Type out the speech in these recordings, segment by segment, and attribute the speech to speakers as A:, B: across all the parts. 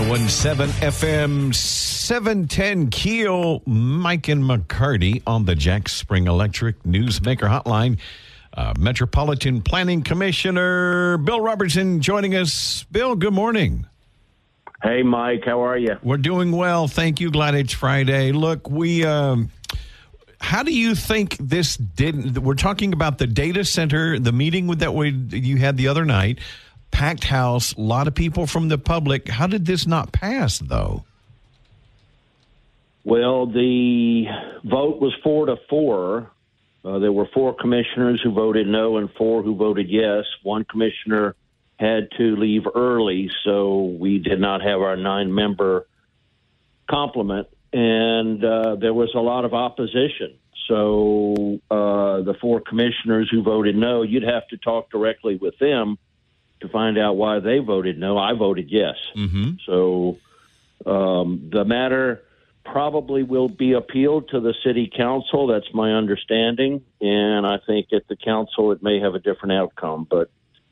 A: 101.7 FM, 710 Keel, Mike and McCarty on the Jack Spring Electric Newsmaker Hotline. Metropolitan Planning Commissioner Bill Robertson joining us. Bill, good morning.
B: Hey, Mike, how are you?
A: We're doing well. Thank you. Glad it's Friday. Look, how do you think this didn't? We're talking about the data center, the meeting you had the other night, packed house, a lot of people from the public. How did this not pass, though?
B: Well, the vote was 4-4. There were 4 commissioners who voted no and 4 who voted yes. One commissioner had to leave early, so we did not have our 9-member complement. And there was a lot of opposition. So the 4 commissioners who voted no, you'd have to talk directly with them to find out why they voted no. I voted yes. Mm-hmm. So the matter probably will be appealed to the city council. That's my understanding. And I think at the council it may have a different outcome. But,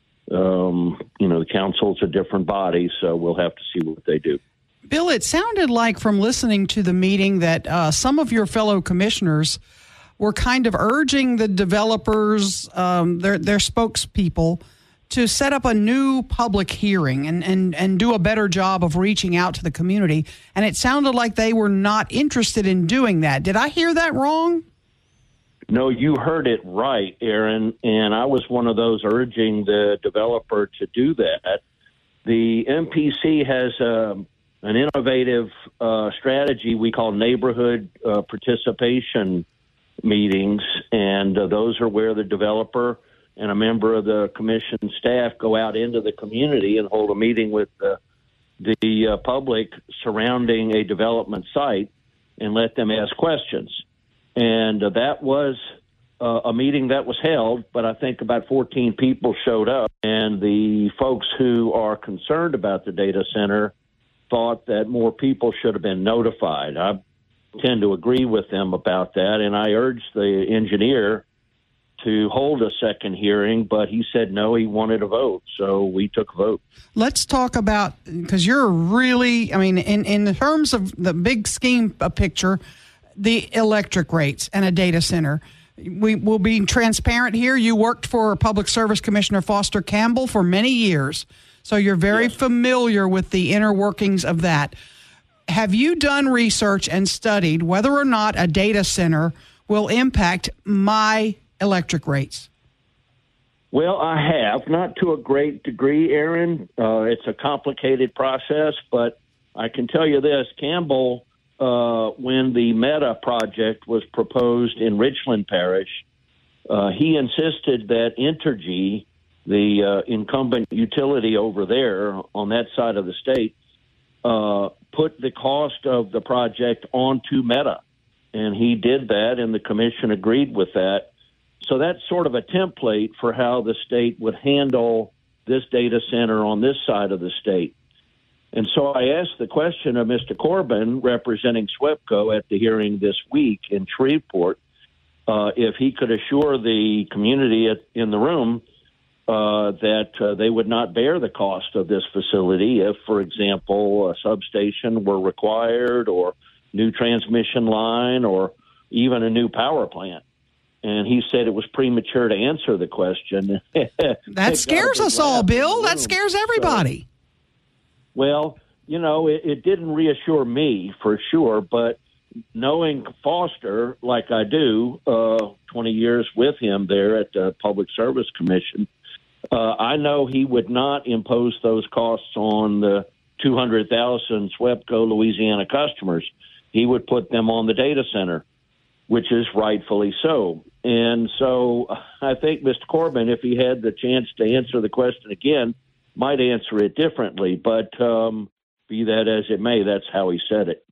B: the council's a different body, so we'll have to see what they do.
C: Bill, it sounded like from listening to the meeting that some of your fellow commissioners were kind of urging the developers, their spokespeople, to set up a new public hearing and do a better job of reaching out to the community. And it sounded like they were not interested in doing that. Did I hear that wrong?
B: No, you heard it right, Aaron. And I was one of those urging the developer to do that. The MPC has an innovative strategy we call neighborhood participation meetings. And those are where the developer and a member of the commission staff go out into the community and hold a meeting with the public surrounding a development site and let them ask questions. And that was a meeting that was held, but I think about 14 people showed up. And the folks who are concerned about the data center thought that more people should have been notified. I tend to agree with them about that, and I urged the engineer to hold a second hearing, but he said no, he wanted a vote, so we took a vote.
C: Let's talk about, because you're really, in terms of the big scheme picture, the electric rates and a data center. We will be transparent here. You worked for Public Service Commissioner Foster Campbell for many years, so you're very familiar with the inner workings of that. Have you done research and studied whether or not a data center will impact my electric rates?
B: Well, I have, not to a great degree, Aaron. It's a complicated process, but I can tell you this, Campbell, when the Meta project was proposed in Richland Parish, he insisted that Entergy, the incumbent utility over there on that side of the state, put the cost of the project onto Meta. And he did that, and the commission agreed with that. So that's sort of a template for how the state would handle this data center on this side of the state. And so I asked the question of Mr. Corbin, representing SWEPCO at the hearing this week in Shreveport, if he could assure the community in the room that they would not bear the cost of this facility if, for example, a substation were required or new transmission line or even a new power plant. And he said it was premature to answer the question.
C: That scares us all, Bill. That scares everybody.
B: Well, it didn't reassure me for sure, but knowing Foster like I do, 20 years with him there at the Public Service Commission, I know he would not impose those costs on the 200,000 SWEPCO Louisiana customers. He would put them on the data center, which is rightfully so. And so I think Mr. Corbin, if he had the chance to answer the question again, might answer it differently. But be that as it may, that's how he said it.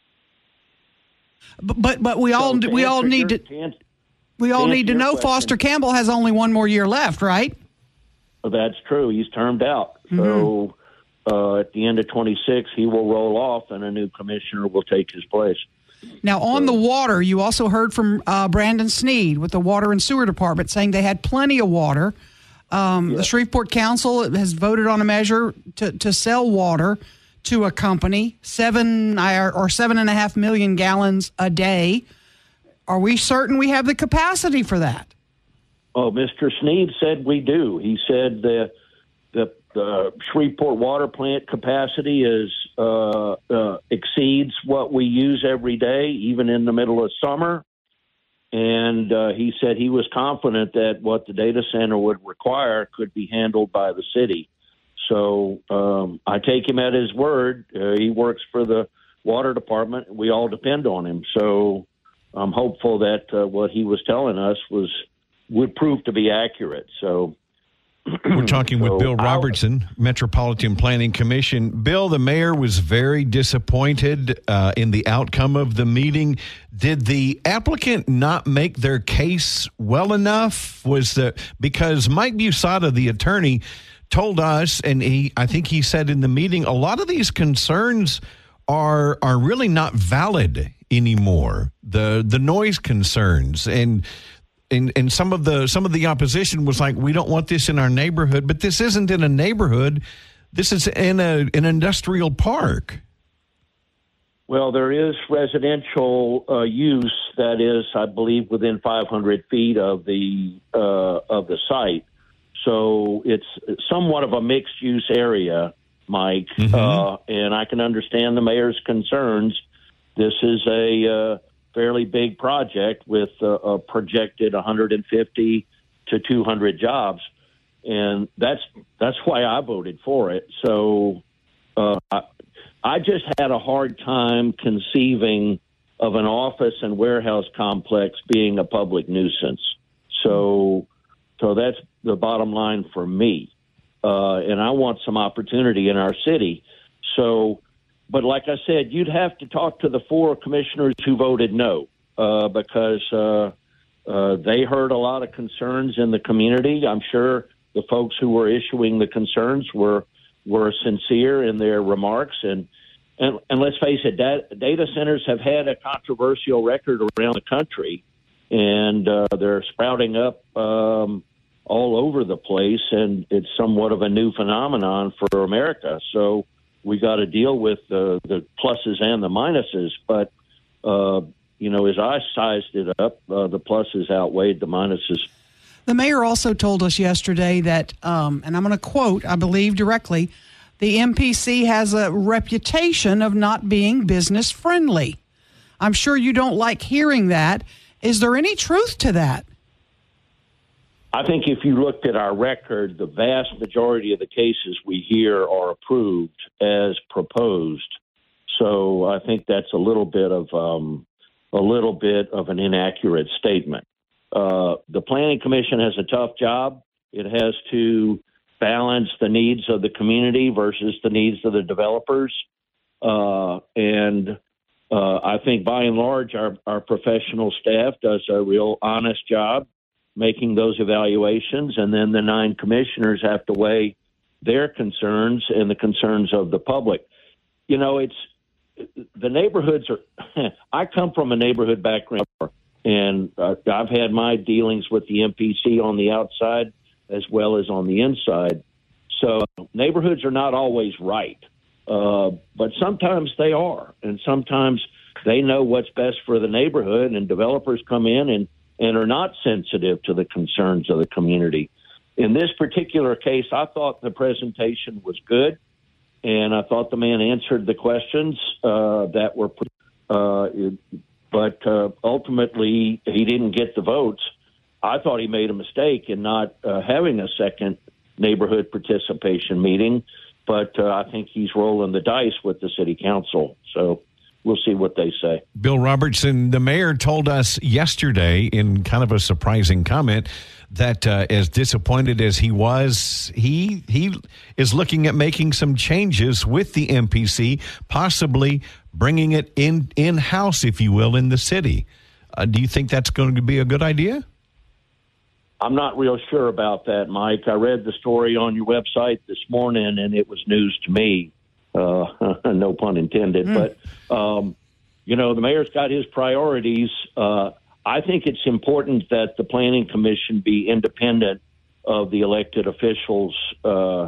C: But we all need to know Foster Campbell has only one more year left, right?
B: Well, that's true. He's termed out. Mm-hmm. So at the end of 26, he will roll off, and a new commissioner will take his place.
C: Now, on the water, you also heard from Brandon Sneed with the Water and Sewer Department saying they had plenty of water. The Shreveport Council has voted on a measure to sell water to a company, 7.5 million gallons a day. Are we certain we have the capacity for that?
B: Oh, Mr. Sneed said we do. He said the Shreveport water plant capacity exceeds what we use every day, even in the middle of summer. And he said he was confident that what the data center would require could be handled by the city. So I take him at his word. He works for the water department. We all depend on him. So I'm hopeful that what he was telling us would prove to be accurate. So
A: we're talking with Bill Robertson, Metropolitan Planning Commission. Bill, the mayor was very disappointed in the outcome of the meeting. Did the applicant not make their case well enough? Because Mike Busada, the attorney, told us, and I think he said in the meeting, a lot of these concerns are really not valid anymore. The noise concerns and some of the opposition was like, we don't want this in our neighborhood, but this isn't in a neighborhood. This is in an industrial park.
B: Well, there is residential use that is, I believe, within 500 feet of the site. So it's somewhat of a mixed use area, Mike, and I can understand the mayor's concerns. This is a fairly big project with a projected 150 to 200 jobs, and that's why I voted for it. So I just had a hard time conceiving of an office and warehouse complex being a public nuisance. So that's the bottom line for me, and I want some opportunity in our city. So. But like I said, you'd have to talk to the 4 commissioners who voted no, because they heard a lot of concerns in the community. I'm sure the folks who were issuing the concerns were sincere in their remarks. And let's face it, data centers have had a controversial record around the country, and they're sprouting up all over the place, and it's somewhat of a new phenomenon for America. So we got to deal with the pluses and the minuses, but as I sized it up, the pluses outweighed the minuses.
C: The mayor also told us yesterday that, and I'm going to quote, I believe directly, the MPC has a reputation of not being business friendly. I'm sure you don't like hearing that. Is there any truth to that?
B: I think if you looked at our record, the vast majority of the cases we hear are approved as proposed. So I think that's a little bit of an inaccurate statement. The Planning Commission has a tough job. It has to balance the needs of the community versus the needs of the developers. And I think by and large, our professional staff does a real honest job making those evaluations, and then the 9 commissioners have to weigh their concerns and the concerns of the public. It's the neighborhoods are. I come from a neighborhood background, and I've had my dealings with the MPC on the outside as well as on the inside. So neighborhoods are not always right, but sometimes they are, and sometimes they know what's best for the neighborhood, and developers come in and are not sensitive to the concerns of the community. In this particular case, I thought the presentation was good, and I thought the man answered the questions that were put, but ultimately he didn't get the votes. I thought he made a mistake in not having a second neighborhood participation meeting, but I think he's rolling the dice with the city council. So we'll see what they say.
A: Bill Robertson, the mayor told us yesterday in kind of a surprising comment that as disappointed as he was, he is looking at making some changes with the MPC, possibly bringing it in-house, if you will, in the city. Do you think that's going to be a good idea?
B: I'm not real sure about that, Mike. I read the story on your website this morning, and it was news to me. No pun intended. But, the mayor's got his priorities. I think it's important that the Planning Commission be independent of the elected officials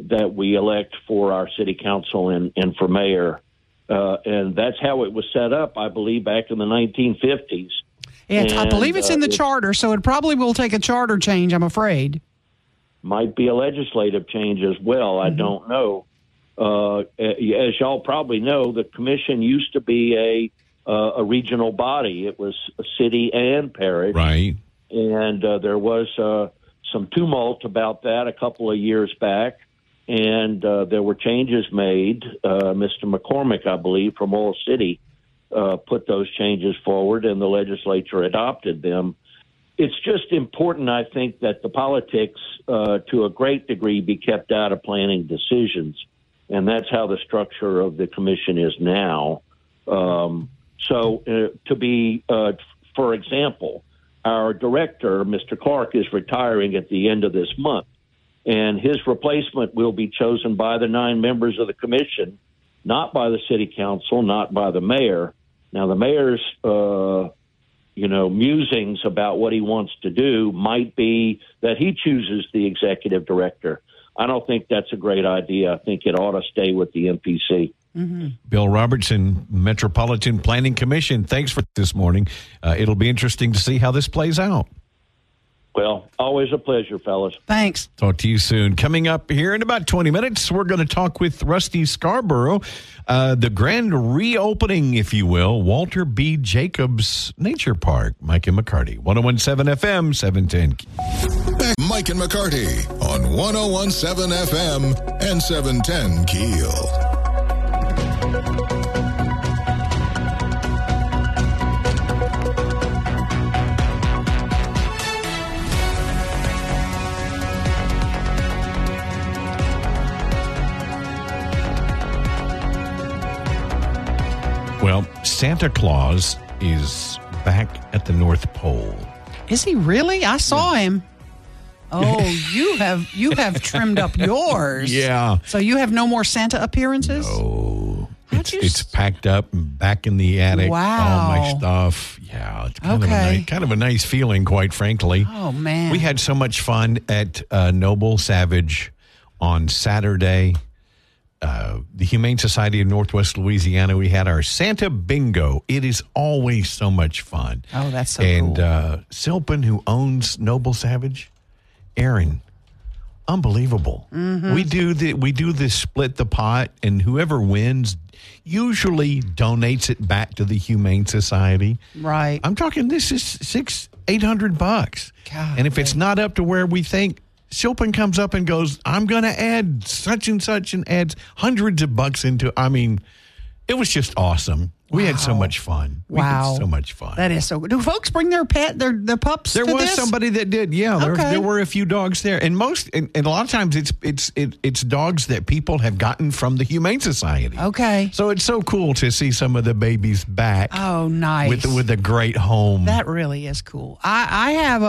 B: that we elect for our city council and for mayor. And that's how it was set up, I believe, back in the 1950s.
C: Yeah, I believe it's in the charter, so it probably will take a charter change, I'm afraid.
B: Might be a legislative change as well. I don't know. As y'all probably know, the commission used to be a regional body. It was a city and parish.
A: Right.
B: And there was some tumult about that a couple of years back. And there were changes made. Mr. McCormick, I believe, from Oil City, put those changes forward, and the legislature adopted them. It's just important, I think, that the politics, to a great degree, be kept out of planning decisions. And that's how the structure of the commission is now. For example, our director, Mr. Clark, is retiring at the end of this month. And his replacement will be chosen by the 9 members of the commission, not by the city council, not by the mayor. Now, the mayor's, musings about what he wants to do might be that he chooses the executive director. I don't think that's a great idea. I think it ought to stay with the MPC.
C: Mm-hmm.
A: Bill Robertson, Metropolitan Planning Commission. Thanks for this morning. It'll be interesting to see how this plays out.
B: Well, always a pleasure, fellas.
C: Thanks.
A: Talk to you soon. Coming up here in about 20 minutes, we're going to talk with Rusty Scarborough, the grand reopening, if you will, Walter B. Jacobs Nature Park. Mike and McCarty, 101.7 FM, 710.
D: Back Mike and McCarty on 101.7 FM and 710 Keel.
A: Well, Santa Claus is back at the North Pole.
C: Is he really? I saw him. Oh, you have trimmed up yours.
A: Yeah.
C: So you have no more Santa appearances?
A: Oh, it's packed up and back in the attic.
C: Wow.
A: All my stuff. Yeah, it's kind of a nice feeling, quite frankly.
C: Oh, man.
A: We had so much fun at Noble Savage on Saturday. The Humane Society of Northwest Louisiana, we had our Santa Bingo. It is always so much fun.
C: Oh, that's so
A: cool. And
C: Silpen,
A: who owns Noble Savage, Aaron, unbelievable.
C: Mm-hmm.
A: We do this split the pot, and whoever wins usually donates it back to the Humane Society.
C: Right.
A: I'm talking, this is $800.
C: God,
A: and if it's not up to where we think, Silpen comes up and goes, I'm going to add such and such, and adds hundreds of bucks into. I mean, it was just awesome. We had so much fun. We had so much fun.
C: That is so good. Do folks bring their pups?
A: There was somebody that did. Yeah, there were a few dogs there, and a lot of times it's dogs that people have gotten from the Humane Society.
C: Okay, so
A: it's so cool to see some of the babies back.
C: Oh, nice,
A: with a great home.
C: That really is cool. I have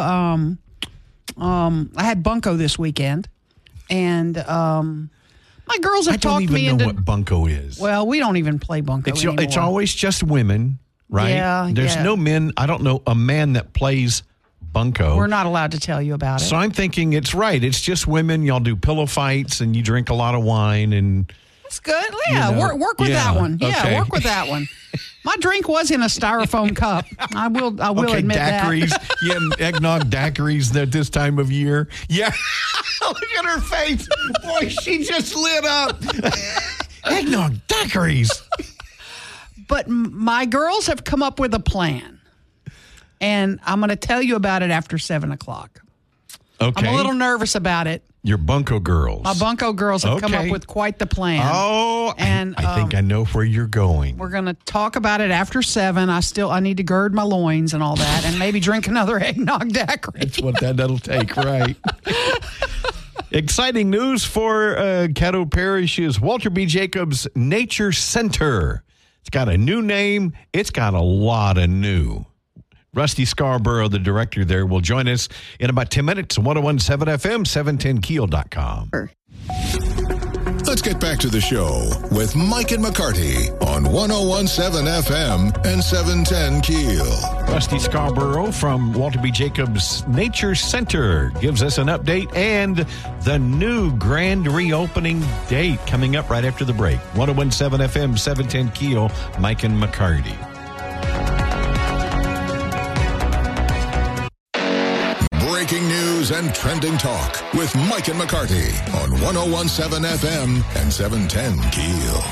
C: I had Bunko this weekend, and my girls have talked me into. I don't even know
A: what Bunko is.
C: Well, we don't even play Bunko anymore.
A: It's always just women, right?
C: Yeah,
A: There's no men. I don't know a man that plays Bunko.
C: We're not allowed to tell you about it.
A: So I'm thinking it's right. It's just women. Y'all do pillow fights, and you drink a lot of wine, and
C: that's good. Yeah, work with that one. Yeah, work with that one. My drink was in a styrofoam cup. I will admit
A: daiquiris.
C: that.
A: Yeah, eggnog daiquiris at this time of year. Yeah. Look at her face. Boy, she just lit up. Eggnog daiquiris.
C: But my girls have come up with a plan. And I'm going to tell you about it after 7 o'clock.
A: Okay.
C: I'm a little nervous about it.
A: Your Bunko girls.
C: My Bunko girls have come up with quite the plan.
A: Oh, and I think I know where you're going.
C: We're going to talk about it after 7. I need to gird my loins and all that, and maybe drink another eggnog daiquiri.
A: That's what that'll take, right? Exciting news for Caddo Parish's Walter B. Jacobs Nature Center. It's got a new name. It's got a lot of new. Rusty Scarborough, the director there, will join us in about 10 minutes. 101.7 FM, 710keel.com.
D: The Let's get back to the show with Mike and McCarty on 101.7 FM and 710 Keel.
A: Rusty Scarborough from Walter B. Jacobs Nature Center gives us an update and the new grand reopening date coming up right after the break. 101.7 FM, 710 Keel, Mike and McCarty.
D: Breaking news and trending talk with Mike and McCarty on 101.7 FM and 710 Keel.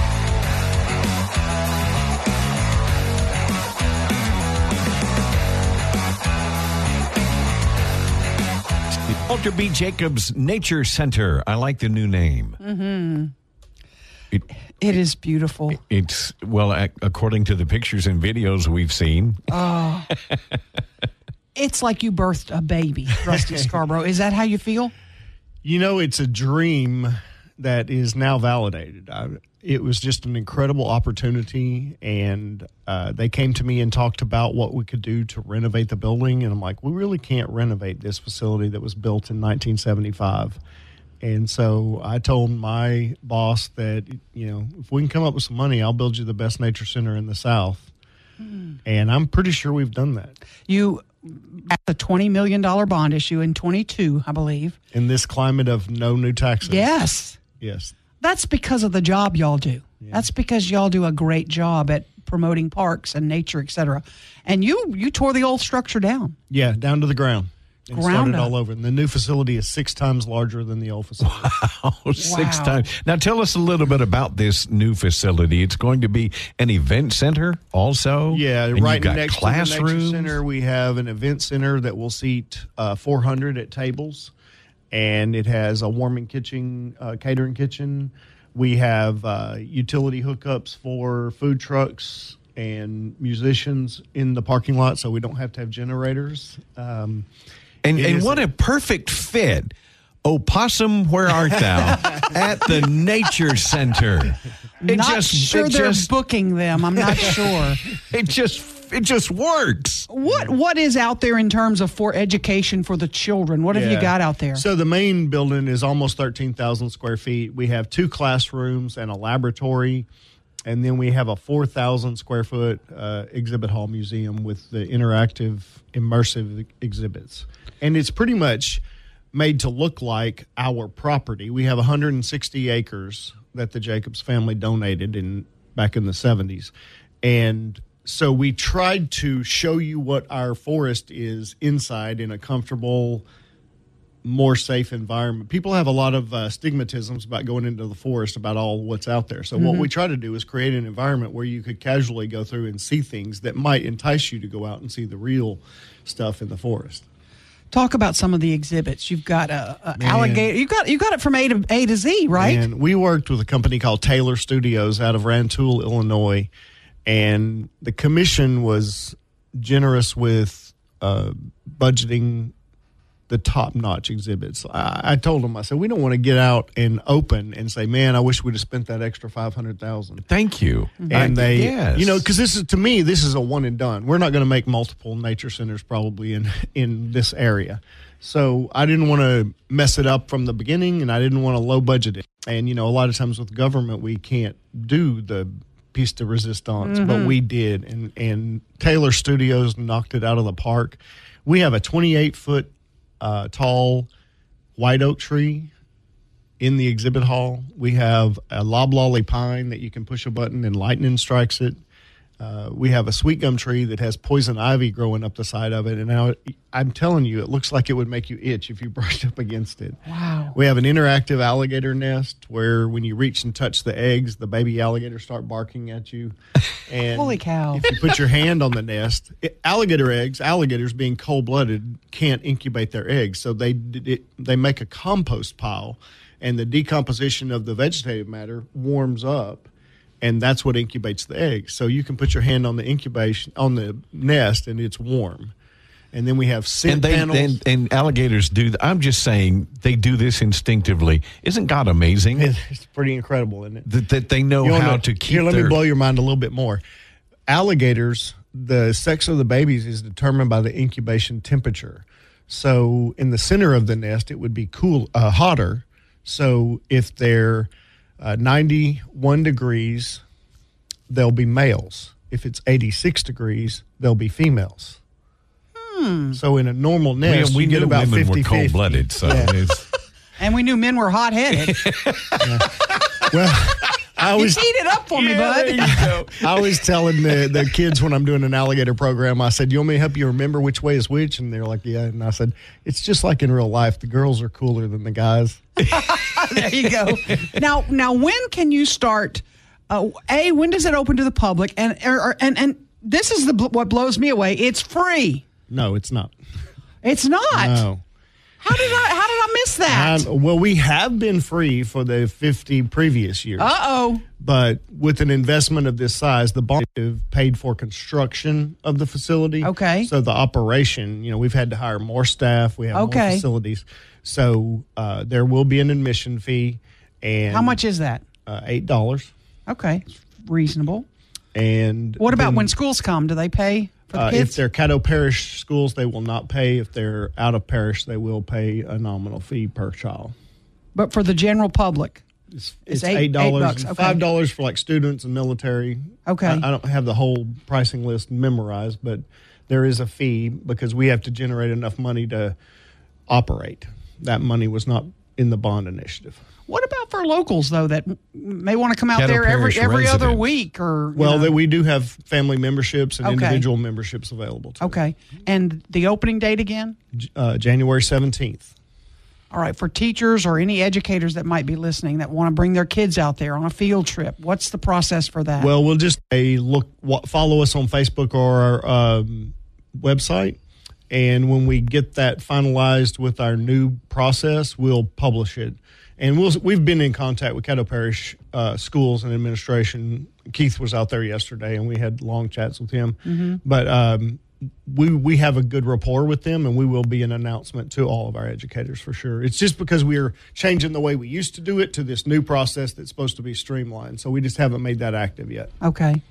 A: Walter B. Jacobs Nature Center. I like the new name.
C: Mm-hmm. It is beautiful.
A: It's, well, according to the pictures and videos we've seen.
C: Oh. It's like you birthed a baby, Rusty Scarborough. Is that how you feel?
E: You know, it's a dream that is now validated. It was just an incredible opportunity, and they came to me and talked about what we could do to renovate the building, and I'm like, we really can't renovate this facility that was built in 1975. And so I told my boss that, you know, if we can come up with some money, I'll build you the best nature center in the South. And I'm pretty sure we've done that.
C: You at the $20 million bond issue in 22, I believe.
E: In this climate of no new taxes.
C: Yes.
E: Yes.
C: That's because of the job y'all do. Yeah. That's because y'all do a great job at promoting parks and nature, et cetera. And you tore the old structure down.
E: Yeah, down to the ground. And started
C: up.
E: all over. And the new facility is 6 times larger than the old facility.
A: Wow, 6 times. Now tell us a little bit about this new facility. It's going to be an event center also?
E: Yeah,
A: and
E: right
A: you've got
E: next
A: classrooms.
E: to the Nature Center, we have an event center that will seat 400 at tables. And it has a warming kitchen, catering kitchen. We have utility hookups for food trucks and musicians in the parking lot, so we don't have to have generators.
A: And what a perfect fit. Opossum, where art thou? At the Nature Center.
C: They're booking them. I'm not sure.
A: It just works.
C: What is out there in terms of for education for the children? What have you got out there?
E: So the main building is almost 13,000 square feet. We have 2 classrooms and a laboratory. And then we have a 4,000 square foot exhibit hall museum with the interactive, immersive exhibits. And it's pretty much made to look like our property. We have 160 acres that the Jacobs family donated back in the 70s. And so we tried to show you what our forest is inside in a comfortable, more safe environment. People have a lot of stigmatisms about going into the forest, about all what's out there. So what we try to do is create an environment where you could casually go through and see things that might entice you to go out and see the real stuff in the forest.
C: Talk about some of the exhibits. You've got alligator. You got it from A to Z, right?
E: And we worked with a company called Taylor Studios out of Rantoul, Illinois, and the commission was generous with budgeting the top-notch exhibits. I told them, I said, we don't want to get out and open and say, man, I wish we'd have spent that extra $500,000.
A: Thank you.
E: And you know, because to me, this is a one and done. We're not going to make multiple nature centers probably in this area. So I didn't want to mess it up from the beginning, and I didn't want to low budget it. And, you know, a lot of times with government, we can't do the piece de resistance, but we did. And Taylor Studios knocked it out of the park. We have a 28-foot tall white oak tree in the exhibit hall. We have a loblolly pine that you can push a button and lightning strikes it. We have a sweet gum tree that has poison ivy growing up the side of it. And now I'm telling you, it looks like it would make you itch if you brushed up against it.
C: Wow.
E: We have an interactive alligator nest where when you reach and touch the eggs, the baby alligators start barking at you. And
C: holy cow.
E: If you put your hand on the nest, alligators being cold-blooded, can't incubate their eggs. So they make a compost pile, and the decomposition of the vegetative matter warms up. And that's what incubates the eggs. So you can put your hand on the nest, and it's warm. And then we have scent panels.
A: And alligators do. I'm just saying they do this instinctively. Isn't God amazing?
E: It's pretty incredible, isn't it?
A: That they know how to keep.
E: Here, let me blow your mind a little bit more. Alligators, the sex of the babies is determined by the incubation temperature. So in the center of the nest, it would be hotter. So if they're 91 degrees, there'll be males. If it's 86 degrees, there'll be females. So in a normal nest,
A: we
E: you get
A: knew
E: about
A: women
E: 50-50.
A: were cold-blooded, so it's...
C: And we knew men were hot-headed.
E: Well, I
C: You
E: was
C: teed it up for me, bud.
A: there you go.
E: I was telling the kids when I'm doing an alligator program, I said, you want me to help you remember which way is which? And they're like, yeah. And I said, it's just like in real life. The girls are cooler than the guys.
C: There you go. Now, when can you start? When does it open to the public? And this is what blows me away. It's free.
E: No, it's not.
C: It's not.
E: No.
C: How did I miss that?
E: Well, we have been free for the 50 previous years.
C: Uh-oh.
E: But with an investment of this size, the bond paid for construction of the facility.
C: Okay.
E: So the operation, we've had to hire more staff. We have more facilities. So there will be an admission fee. And
C: How much is that?
E: $8.
C: Okay. Reasonable.
E: And
C: What about
E: then,
C: when schools come? Do they pay for the
E: if
C: kids?
E: they're Caddo Parish schools, they will not pay. If they're out of parish, they will pay a nominal fee per child.
C: But for the general public?
E: It's
C: $8.
E: $8 and
C: Okay.
E: $5 for like students and military.
C: Okay.
E: I don't have the whole pricing list memorized, but there is a fee because we have to generate enough money to operate. That money was not in the bond initiative.
C: What about for locals, though, that may want to come out
A: Caddo
C: there
A: Parish
C: every other
A: residents.
C: week? Or
E: We do have family memberships and
C: Okay.
E: individual memberships available too.
C: Okay. And the opening date again?
E: January 17th.
C: All right, for teachers or any educators that might be listening that want to bring their kids out there on a field trip, what's the process for that?
E: Well, we'll just follow us on Facebook or our website. And when we get that finalized with our new process, we'll publish it. And we've been in contact with Caddo Parish schools and administration. Keith was out there yesterday, and we had long chats with him. Mm-hmm. But we have a good rapport with them, and we will be an announcement to all of our educators for sure. It's just because we are changing the way we used to do it to this new process that's supposed to be streamlined. So we just haven't made that active yet.
C: Okay.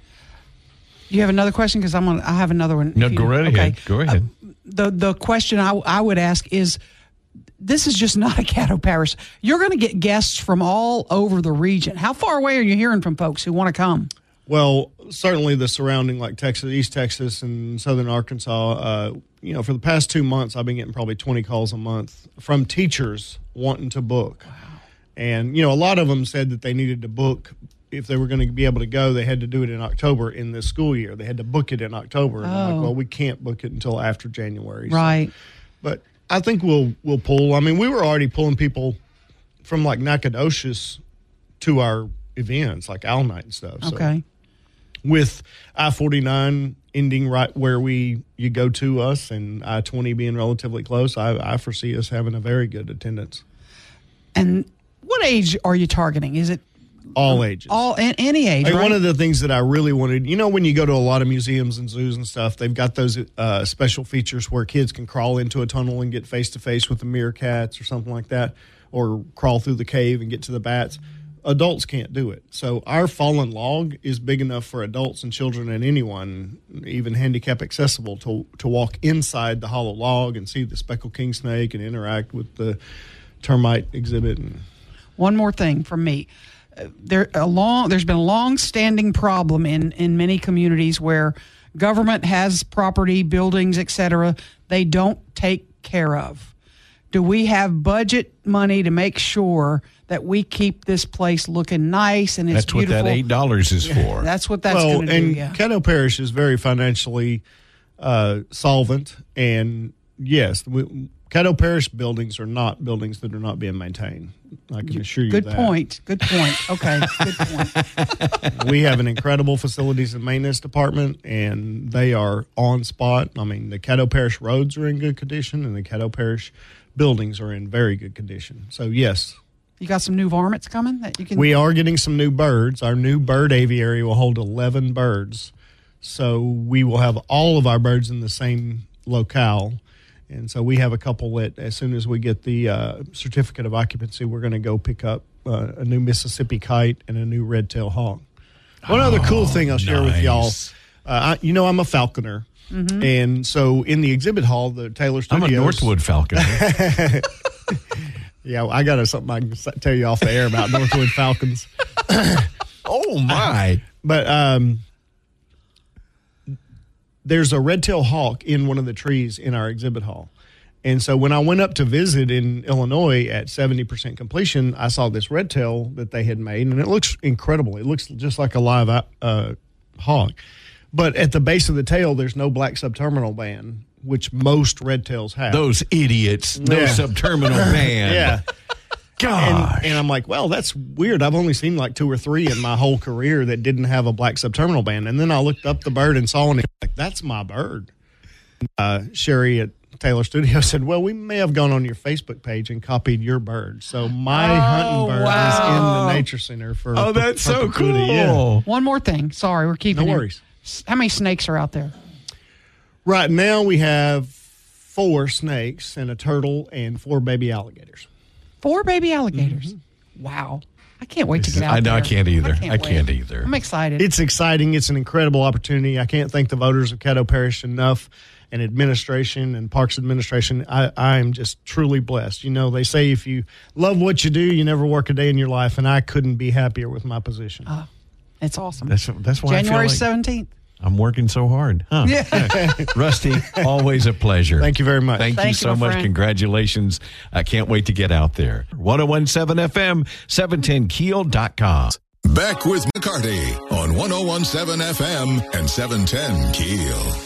C: You have another question? Because I have another one.
A: No, go right ahead. Go ahead.
C: The question I would ask is, this is just not a Caddo Parish. You're going to get guests from all over the region. How far away are you hearing from folks who want to come?
E: Well, certainly the surrounding, like Texas, East Texas, and Southern Arkansas. For the past 2 months, I've been getting probably 20 calls a month from teachers wanting to book. Wow. And, a lot of them said that they needed to book. If they were going to be able to go, they had to do it in October in this school year. They had to book it in October. And I'm like, well, we can't book it until after January.
C: Right.
E: So. But I think we'll pull. I mean, we were already pulling people from like Nacogdoches to our events, like Owl Night and stuff.
C: Okay.
E: So with I-49 ending right where you go to us and I-20 being relatively close, I foresee us having a very good attendance.
C: And what age are you targeting? Is it
E: all ages?
C: Any age, right?
E: One of the things that I really wanted, when you go to a lot of museums and zoos and stuff, they've got those special features where kids can crawl into a tunnel and get face-to-face with the meerkats or something like that, or crawl through the cave and get to the bats. Adults can't do it. So our fallen log is big enough for adults and children and anyone, even handicap accessible, to walk inside the hollow log and see the speckled king snake and interact with the termite exhibit.
C: One more thing from me. There's been a long-standing problem in many communities where government has property, buildings, etc. they don't take care of. Do we have budget money to make sure that we keep this place looking nice and it's beautiful?
A: That's what that $8 is for.
C: That's what that's going to do, yeah.
E: Caddo Parish is very financially solvent, and yes, Caddo Parish buildings are not buildings that are not being maintained. I can assure you
C: that. Good point. Okay, good point.
E: We have an incredible facilities and maintenance department, and they are on spot. I mean, the Caddo Parish roads are in good condition, and the Caddo Parish buildings are in very good condition. So, yes.
C: You got some new varmints coming that you can...
E: We are getting some new birds. Our new bird aviary will hold 11 birds. So we will have all of our birds in the same locale. And so we have a couple that as soon as we get the certificate of occupancy, we're going to go pick up a new Mississippi kite and a new red-tailed hawk. One other cool thing I'll share with y'all. I'm a falconer. Mm-hmm. And so in the exhibit hall, the Taylor Studios...
A: I'm a Northwood falconer.
E: Yeah, I got something I can tell you off the air about Northwood Falcons.
A: Oh, my.
E: But there's a red-tailed hawk in one of the trees in our exhibit hall. And so when I went up to visit in Illinois at 70% completion, I saw this red tail that they had made, and it looks incredible. It looks just like a live hawk. But at the base of the tail, there's no black subterminal band, which most red tails have.
A: Those idiots. No subterminal band.
E: Yeah.
A: Gosh.
E: And I'm like, well, that's weird. I've only seen like 2 or 3 in my whole career that didn't have a black subterminal band. And then I looked up the bird and saw one. Like, that's my bird. Sherry at Taylor Studio said, well, we may have gone on your Facebook page and copied your bird. So my hunting bird is in the Nature Center for
A: that's so
E: perpetuity.
A: cool.
E: Yeah.
C: One more thing. Sorry, we're keeping
E: No
C: it.
E: worries.
C: How many snakes are out there?
E: Right now we have 4 snakes and a turtle and 4 baby alligators.
C: 4 baby alligators.
E: Mm-hmm.
C: Wow. I can't wait to get out
A: I know,
C: there.
A: I can't either. I can't
C: wait.
A: either.
C: I'm excited.
E: It's exciting. It's an incredible opportunity. I can't thank the voters of Caddo Parish enough, and administration and Parks Administration. I am just truly blessed. You know, they say if you love what you do, you never work a day in your life, and I couldn't be happier with my position.
C: It's awesome.
A: That's why
C: January
A: I feel like
C: 17th.
A: I'm working so hard. Huh? Yeah. Rusty, always a pleasure.
E: Thank you very much.
A: Thank you so
C: my
A: much.
C: friend.
A: Congratulations. I can't wait to get out there. 1017 FM, 710keel.com.
D: Back with McCarty on 1017 FM and 710 Keel.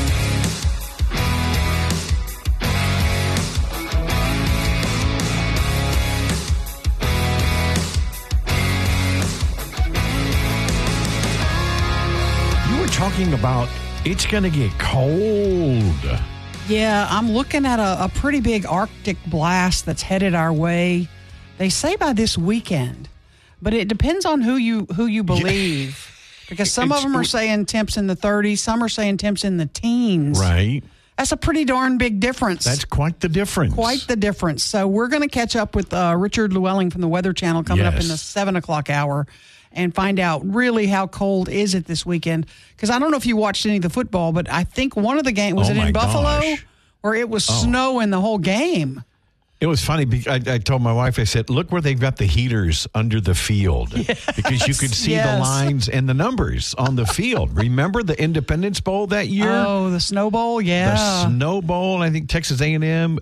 A: Talking about it's going to get cold.
C: Yeah, I'm looking at a pretty big Arctic blast that's headed our way. They say by this weekend, but it depends on who you believe. Because some of them are saying temps in the 30s, some are saying temps in the teens.
A: Right.
C: That's a pretty darn big difference.
A: That's quite the difference.
C: Quite the difference. So we're going to catch up with Richard Llewellyn from the Weather Channel coming up in the 7 o'clock hour and find out really how cold is it this weekend. Because I don't know if you watched any of the football, but I think one of the games, was it in Buffalo, where it was snowing the whole game.
A: It was funny because I told my wife, I said, look where they've got the heaters under the field. Because you could see the lines and the numbers on the field. Remember the Independence Bowl that year?
C: Oh, the Snow Bowl, yeah.
A: The Snow Bowl, I think Texas A&M.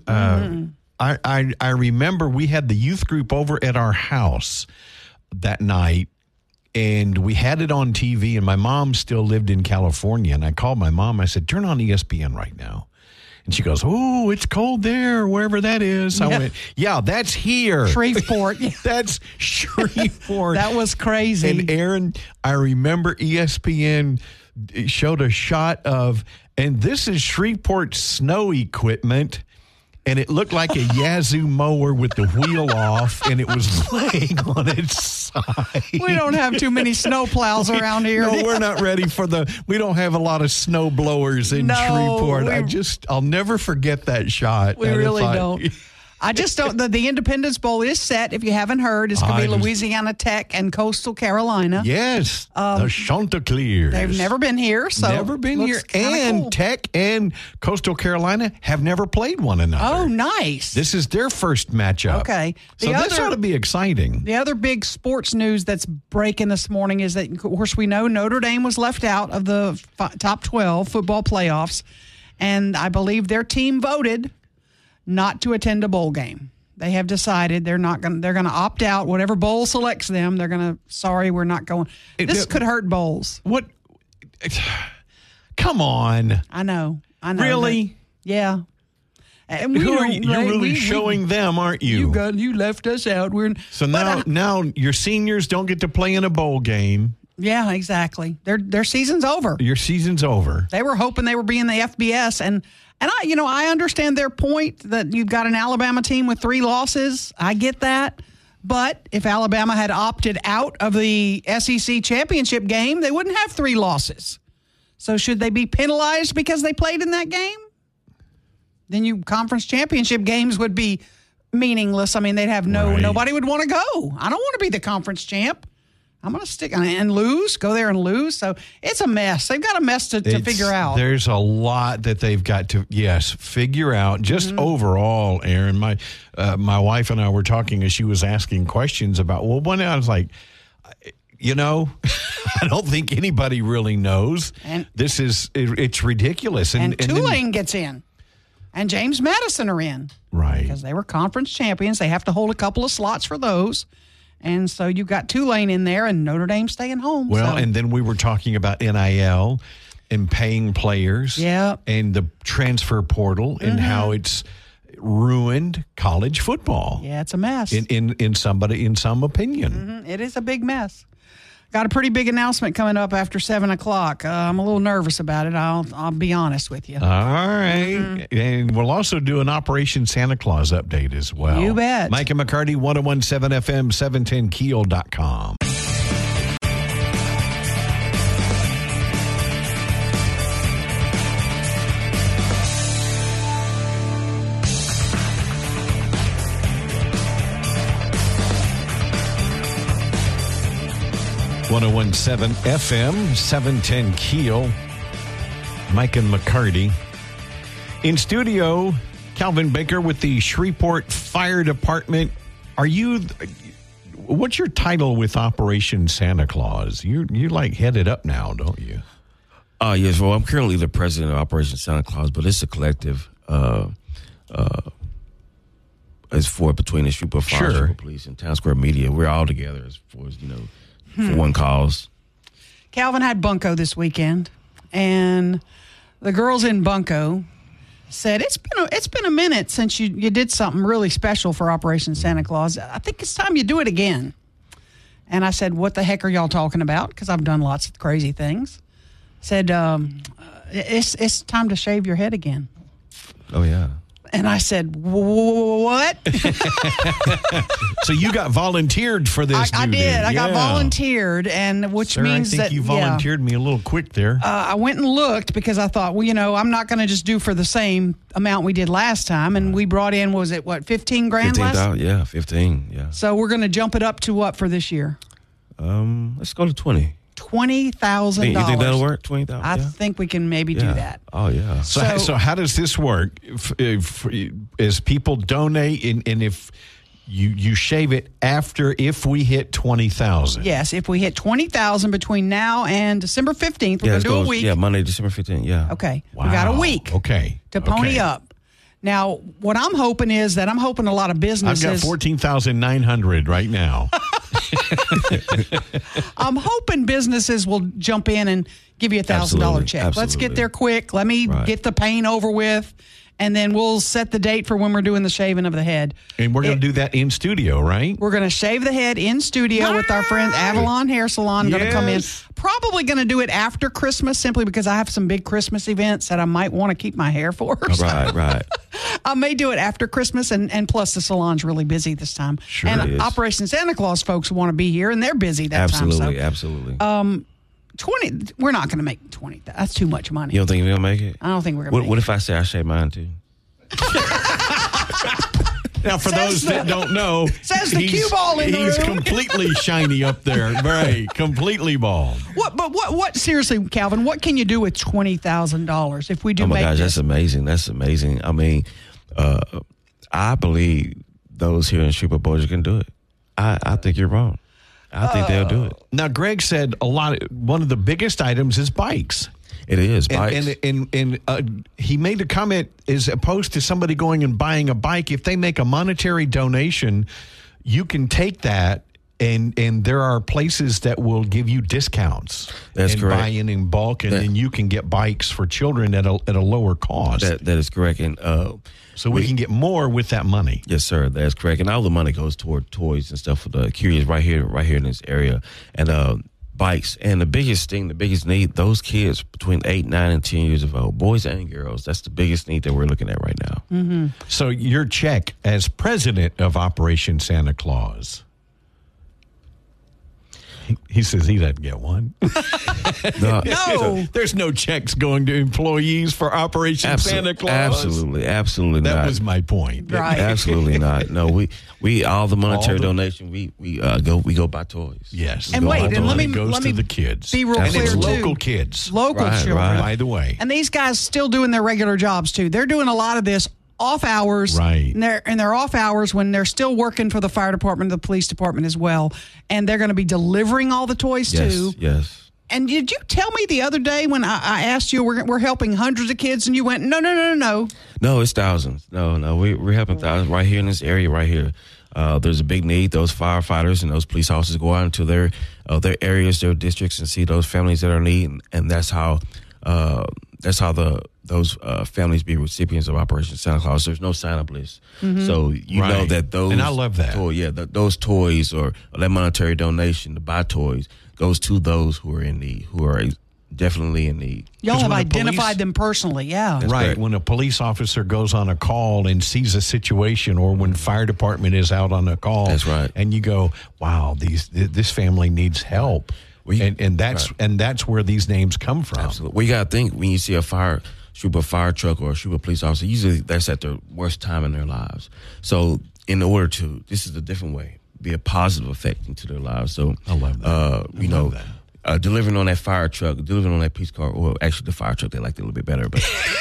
A: I remember we had the youth group over at our house that night, and we had it on TV, and my mom still lived in California. And I called my mom. I said, turn on ESPN right now. And she goes, oh, it's cold there, wherever that is. I went, yeah, that's here.
C: Shreveport.
A: That's Shreveport.
C: That was crazy.
A: And Aaron, I remember ESPN showed a shot of, and this is Shreveport snow equipment. And it looked like a Yazoo mower with the wheel off, and it was laying on its side.
C: We don't have too many snow plows around here.
A: No, we're not ready for we don't have a lot of snow blowers in Shreveport. I'll never forget that shot.
C: We really don't. I just don't. The Independence Bowl is set. If you haven't heard, it's going to be Louisiana Tech and Coastal Carolina.
A: Yes, the Chanticleers.
C: They've never been here, so
A: never been here, and
C: cool.
A: Tech and Coastal Carolina have never played one another.
C: Oh, nice!
A: This is their first matchup.
C: Okay,
A: so this ought to be exciting.
C: The other big sports news that's breaking this morning is that, of course, we know Notre Dame was left out of the top 12 football playoffs, and I believe their team voted not to attend a bowl game. They have decided they're going to opt out. Whatever bowl selects them, they're going to, sorry, we're not going. This could hurt bowls.
A: What? Come on.
C: I know.
A: Really?
C: Yeah. And
A: you're really showing them, aren't you?
C: You left us out.
A: So now your seniors don't get to play in a bowl game.
C: Yeah, exactly. Their season's over.
A: Your season's over.
C: They were hoping they were being the FBS, and I understand their point that you've got an Alabama team with 3 losses. I get that. But if Alabama had opted out of the SEC championship game, they wouldn't have 3 losses. So should they be penalized because they played in that game? Then conference championship games would be meaningless. I mean, they'd have nobody would want to go. I don't want to be the conference champ. I'm going to stick and lose, go there and lose. So it's a mess. They've got a mess to figure out.
A: There's a lot that they've got to, figure out. Just overall, Aaron, my wife and I were talking as she was asking questions about, one day I was like, I don't think anybody really knows. And it's ridiculous.
C: And Tulane gets in. And James Madison are in.
A: Right.
C: Because they were conference champions. They have to hold a couple of slots for those. And so you've got Tulane in there and Notre Dame staying home.
A: Well, and then we were talking about NIL and paying players.
C: Yeah.
A: And the transfer portal and how it's ruined college football.
C: Yeah, it's a mess.
A: In some opinion.
C: It is a big mess. Got a pretty big announcement coming up after 7 o'clock. I'm a little nervous about it. I'll be honest with you.
A: All right. And we'll also do an Operation Santa Claus update as well.
C: You bet.
A: Mike and McCarty, 1017 FM, 710keel.com. .1017 FM, 710 Keel. Mike and McCarty. In studio, Calvin Baker with the Shreveport Fire Department. What's your title with Operation Santa Claus? You headed up now, don't you?
F: Yes, well, I'm currently the president of Operation Santa Claus, but it's a collective. It's between the Shreveport Fire, Shreveport Police, and Town Square Media. We're all together as far as, for one cause.
C: Calvin had Bunko this weekend, and the girls in Bunko said, it's been a minute since you did something really special for Operation Santa Claus. I think it's time you do it again. And I said, what the heck are y'all talking about? Because I've done lots of crazy things. Said, it's time to shave your head again.
F: Oh, yeah.
C: And I said, what?
A: So you got volunteered for this
C: I did. I got volunteered, and which means
A: I think you volunteered me a little quick there.
C: I went and looked because I thought, I'm not going to just do for the same amount we did last time. And we brought in, was it, 15 grand last?
F: 15,000, yeah, 15, yeah.
C: So we're going to jump it up to what for this year?
F: Let's go to 20.
C: $20,000.
F: You think that'll work? 20,000.
C: I think we can maybe do that.
F: Oh yeah.
A: So how does this work? If people donate and if you shave it after if we hit 20,000?
C: Yes, if we hit 20,000 between now and December 15th, we're going to do a week.
F: Yeah, Monday, December 15th. Yeah.
C: Okay.
A: Wow.
C: We got a week.
A: Okay.
C: To pony up. Now, what I'm hoping is that I'm hoping a lot of businesses.
A: I've got 14,900 right now.
C: I'm hoping businesses will jump in and give you $1,000 check.
F: Absolutely.
C: Let's get there quick. Let me get the pain over with, and then we'll set the date for when we're doing the shaving of the head.
A: And we're going to do that in studio, right?
C: We're going to shave the head in studio with our friend Avalon Hair Salon. Going to come in. Probably going to do it after Christmas, simply because I have some big Christmas events that I might want to keep my hair for.
F: Right.
C: I may do it after Christmas, and plus the salon's really busy this time.
F: Sure
C: and
F: is.
C: Operation Santa Claus folks want to be here, and they're busy that time.
F: Absolutely.
C: 20. We're not going to make 20. That's too much money.
F: You don't think we're going to make it?
C: I don't think we're going to make it.
F: What if I say I shave mine too?
A: Now, for those that don't know,
C: says the cue ball in the room.
A: He's completely shiny up there, right? Completely bald.
C: What? Seriously, Calvin, what can you do with $20,000 if we do?
F: Oh my
C: make
F: gosh,
C: this?
F: that's amazing. I mean, I believe those here in Shreveport Bossier can do it. I think you're wrong. I think they'll do it.
A: Now, Greg said one of the biggest items is bikes.
F: It is bikes.
A: And he made a comment, as opposed to somebody going and buying a bike, if they make a monetary donation, you can take that, and there are places that will give you discounts.
F: That's correct.
A: Buy in bulk, and then you can get bikes for children at a lower cost.
F: That is correct. And
A: so we can get more with that money.
F: Yes, sir. That's correct. And all the money goes toward toys and stuff for the kids right here in this area. And bikes. And the biggest need, those kids between 8, 9, and 10 years of old, boys and girls, that's the biggest need that we're looking at right now.
C: Mm-hmm.
A: So your check as president of Operation Santa Claus? He says he doesn't get one.
C: No.
A: There's no checks going to employees for Operation Santa Claus.
F: Absolutely
A: That
F: not.
A: was my point.
C: Right.
F: Absolutely not. No, we all the monetary donation we go buy toys.
A: Yes.
C: And wait, and let me
A: goes
C: me
A: to the kids.
C: be real
A: and
C: clear,
A: it's
C: too.
A: local kids.
C: Local
F: Right,
C: children.
F: right.
A: By the way.
C: And these guys still doing their regular jobs too. They're doing a lot of this off hours,
A: Right.
C: And they're off hours when they're still working for the fire department, the police department as well, and they're going to be delivering all the toys too.
F: Yes.
C: And did you tell me the other day when I asked you we're helping hundreds of kids, and you went no.
F: No, it's thousands. No, we're helping thousands right here in this area right here. There's a big need. Those firefighters and those police officers go out into their areas, their districts, and see those families that are in need, and that's how those families be recipients of Operation Santa Claus. There's no sign-up list, so you know
A: Right.
F: that those
A: And I love that.
F: those toys or that monetary donation to buy toys goes to those who are in need, who are definitely in need.
C: Y'all
A: 'Cause
C: have
A: when the
C: identified
A: police-
C: them personally, yeah.
F: That's
A: Right.
F: correct.
A: When a police officer goes on a call and sees a situation, or when fire department is out on a call.
F: That's right.
A: And you go, wow, this family needs help.
F: Well,
A: And that's where these names come from.
F: Absolutely. Well, you got to think when you see a fire truck or a police officer, usually that's at their worst time in their lives. So in order to, this is a different way, be a positive effect into their lives. So
A: I love that.
F: delivering on that fire truck, delivering on that police car, well, actually the fire truck, they liked it a little bit better, but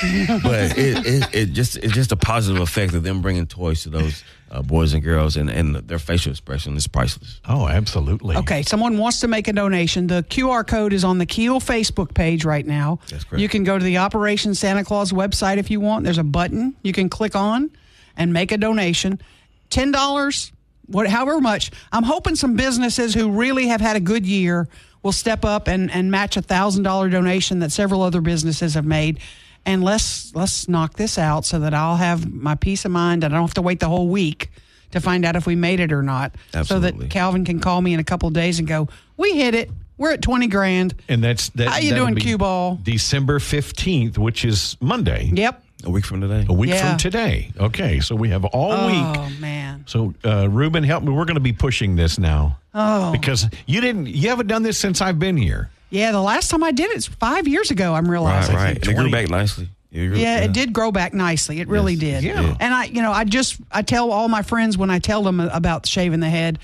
F: it's just a positive effect of them bringing toys to those boys and girls, and their facial expression is priceless.
A: Oh, absolutely.
C: Okay, someone wants to make a donation. The QR code is on the Keel Facebook page right now.
F: That's correct.
C: You can go to the Operation Santa Claus website if you want. There's a button you can click on and make a donation. $10, however much. I'm hoping some businesses who really have had a good year will step up and match a $1,000 donation that several other businesses have made. And let's knock this out so that I'll have my peace of mind and I don't have to wait the whole week to find out if we made it or not.
F: Absolutely.
C: So that Calvin can call me in a couple of days and go, we hit it. We're at 20 grand.
A: And that's
C: How you
A: that'll
C: doing,
A: be
C: Cue Ball?
A: December 15th, which is Monday.
C: Yep.
F: A week from today.
A: A week
C: Yeah.
A: from today. Okay, so we have all week.
C: Oh, man.
A: So, Ruben, help me. We're going to be pushing this now.
C: Oh.
A: Because you haven't done this since I've been here.
C: Yeah, the last time I did it's 5 years ago, I'm realizing.
F: Right. And it grew back nicely.
C: Yeah, it did grow back nicely. It really did.
A: Yeah.
C: And I tell all my friends when I tell them about shaving the head,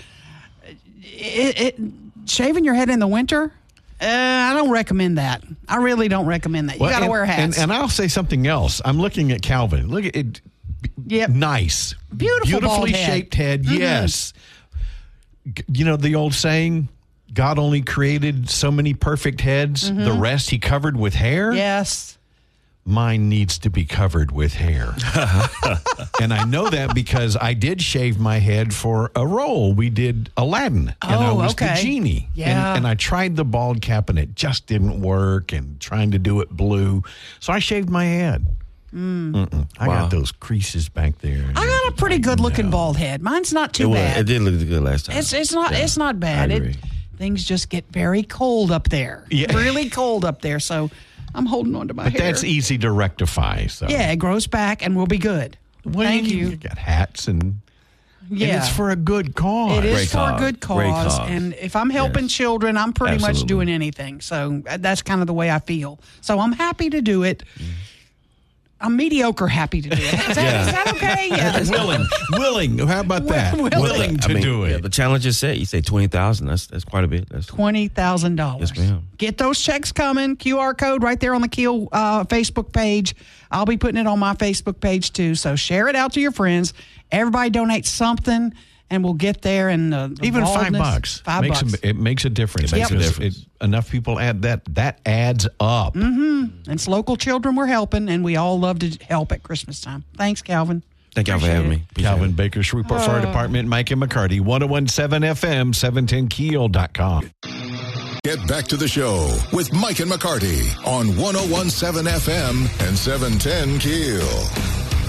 C: shaving your head in the winter, I don't recommend that. I really don't recommend that. You got to wear hats.
A: And I'll say something else. I'm looking at Calvin. Look at it.
C: Yep.
A: Nice.
C: Beautiful bald
A: Beautifully
C: head.
A: shaped head. Yes. You know the old saying, God only created so many perfect heads. The rest he covered with hair.
C: Yes.
A: Mine needs to be covered with hair. And I know that because I did shave my head for a role. We did Aladdin, and I was the genie.
C: Yeah.
A: And I tried the bald cap, and it just didn't work, and trying to do it blue. So I shaved my head. I got those creases back there.
C: I got a pretty good looking bald head. Mine's not too bad.
F: It did look good last time.
C: It's not bad.
F: I agree.
C: Things just get very cold up there.
A: Yeah.
C: Really cold up there. So I'm holding on to my
A: But
C: hair.
A: that's easy to rectify. So
C: Yeah, it grows back and we'll be good.
A: Well,
C: Thank you.
A: You got hats and
C: Yeah.
A: and it's for a good cause.
C: It is
F: Great
C: for a
F: cause.
C: good
F: Great
C: cause.
F: cause.
C: And if I'm helping
F: Yes.
C: children, I'm pretty much
F: Absolutely.
C: doing anything. So that's kind of the way I feel. So I'm happy to do it. I'm mediocre happy to do it. Is that okay? Yeah.
A: Willing. How about that?
C: Willing.
A: to do it.
F: Yeah, the challenge is set. You say 20,000. That's quite a bit. That's
C: $20,000.
F: Yes, ma'am.
C: Get those checks coming. QR code right there on the Keel Facebook page. I'll be putting it on my Facebook page too. So share it out to your friends. Everybody donate something, and we'll get there. And
A: Even
C: baldness,
A: $5 it makes a difference.
F: It makes a
A: Because
F: difference.
A: enough people add that adds up.
C: And it's local children we're helping, and we all love to help at Christmas time. Thanks, Calvin.
F: Thank y'all for having me. Appreciate
A: Calvin
F: it.
A: Baker, Shreveport Fire Department, Mike and McCarty, 1017 FM, 710keel.com.
D: Get back to the show with Mike and McCarty on 1017 FM and 710 Keel.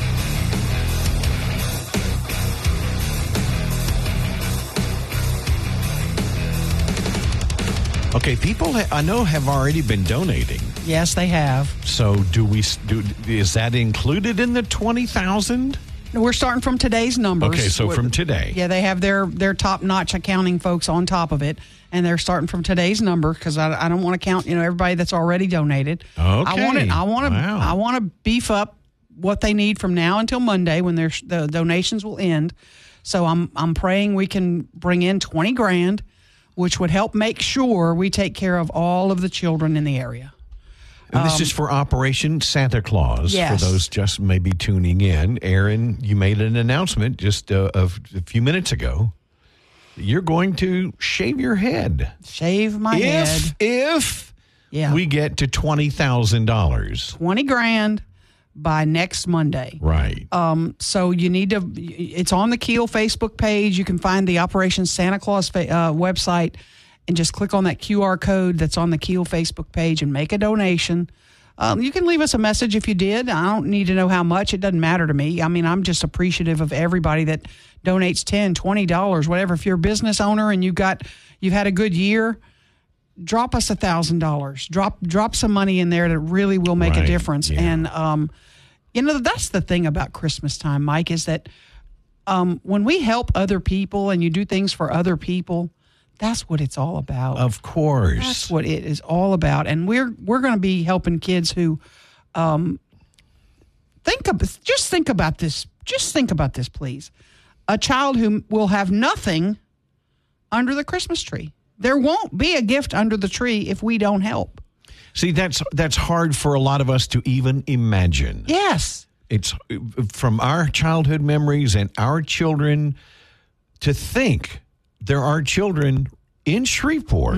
A: Okay, people I know have already been donating.
C: Yes, they have.
A: So is that included in the 20,000?
C: We're starting from today's numbers.
A: Okay, so from today.
C: Yeah, they have their top-notch accounting folks on top of it, and they're starting from today's number because I don't want to count everybody that's already donated.
A: Okay.
C: I want to beef up what they need from now until Monday when the donations will end. So I'm praying we can bring in $20,000, which would help make sure we take care of all of the children in the area.
A: And this is for Operation Santa Claus.
C: Yes.
A: For those just maybe tuning in, Aaron, you made an announcement just a few minutes ago. You're going to shave your head.
C: Shave my head.
A: If we get to $20,000.
C: $20,000 by next Monday.
A: Right.
C: So you need to, it's on the Keel Facebook page. You can find the Operation Santa Claus website and just click on that QR code that's on the Keel Facebook page and make a donation. You can leave us a message if you did. I don't need to know how much. It doesn't matter to me. I mean, I'm just appreciative of everybody that donates $10, $20, whatever. If you're a business owner and you've had a good year, drop us $1,000. Drop some money in there that really will make a difference.
A: Yeah.
C: And, that's the thing about Christmas time, Mike, is that when we help other people and you do things for other people, that's what it's all about.
A: Of course.
C: That's what it is all about. And we're going to be helping kids who think about this. Just think about this, please. A child who will have nothing under the Christmas tree. There won't be a gift under the tree if we don't help.
A: See, that's hard for a lot of us to even imagine.
C: Yes.
A: It's from our childhood memories and our children to think there are children in Shreveport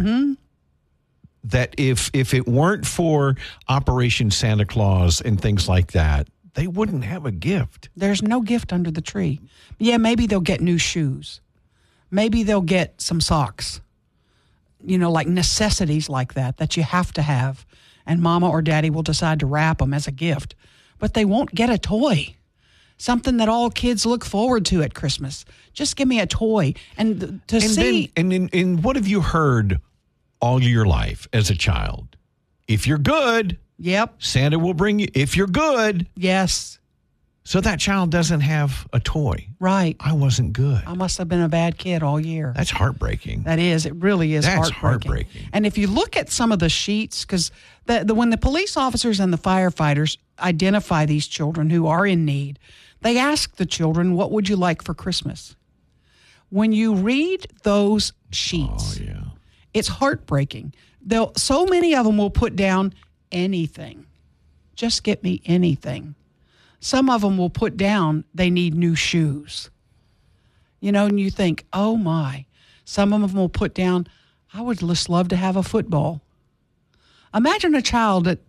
A: that if it weren't for Operation Santa Claus and things like that, they wouldn't have a gift.
C: There's no gift under the tree. Yeah, maybe they'll get new shoes. Maybe they'll get some socks. Like necessities like that you have to have. And mama or daddy will decide to wrap them as a gift. But they won't get a toy. Something that all kids look forward to at Christmas. Just give me a toy. And
A: what have you heard all your life as a child? If you're good, Santa will bring you. If you're good,
C: yes.
A: So that child doesn't have a toy.
C: Right.
A: I wasn't good.
C: I must have been a bad kid all year.
A: That's heartbreaking.
C: That is. It really is heartbreaking. And if you look at some of the sheets, because when the police officers and the firefighters identify these children who are in need, they ask the children, what would you like for Christmas? When you read those sheets, it's heartbreaking. So many of them will put down anything. Just get me anything. Some of them will put down they need new shoes. And you think, oh my. Some of them will put down, I would just love to have a football. Imagine a child that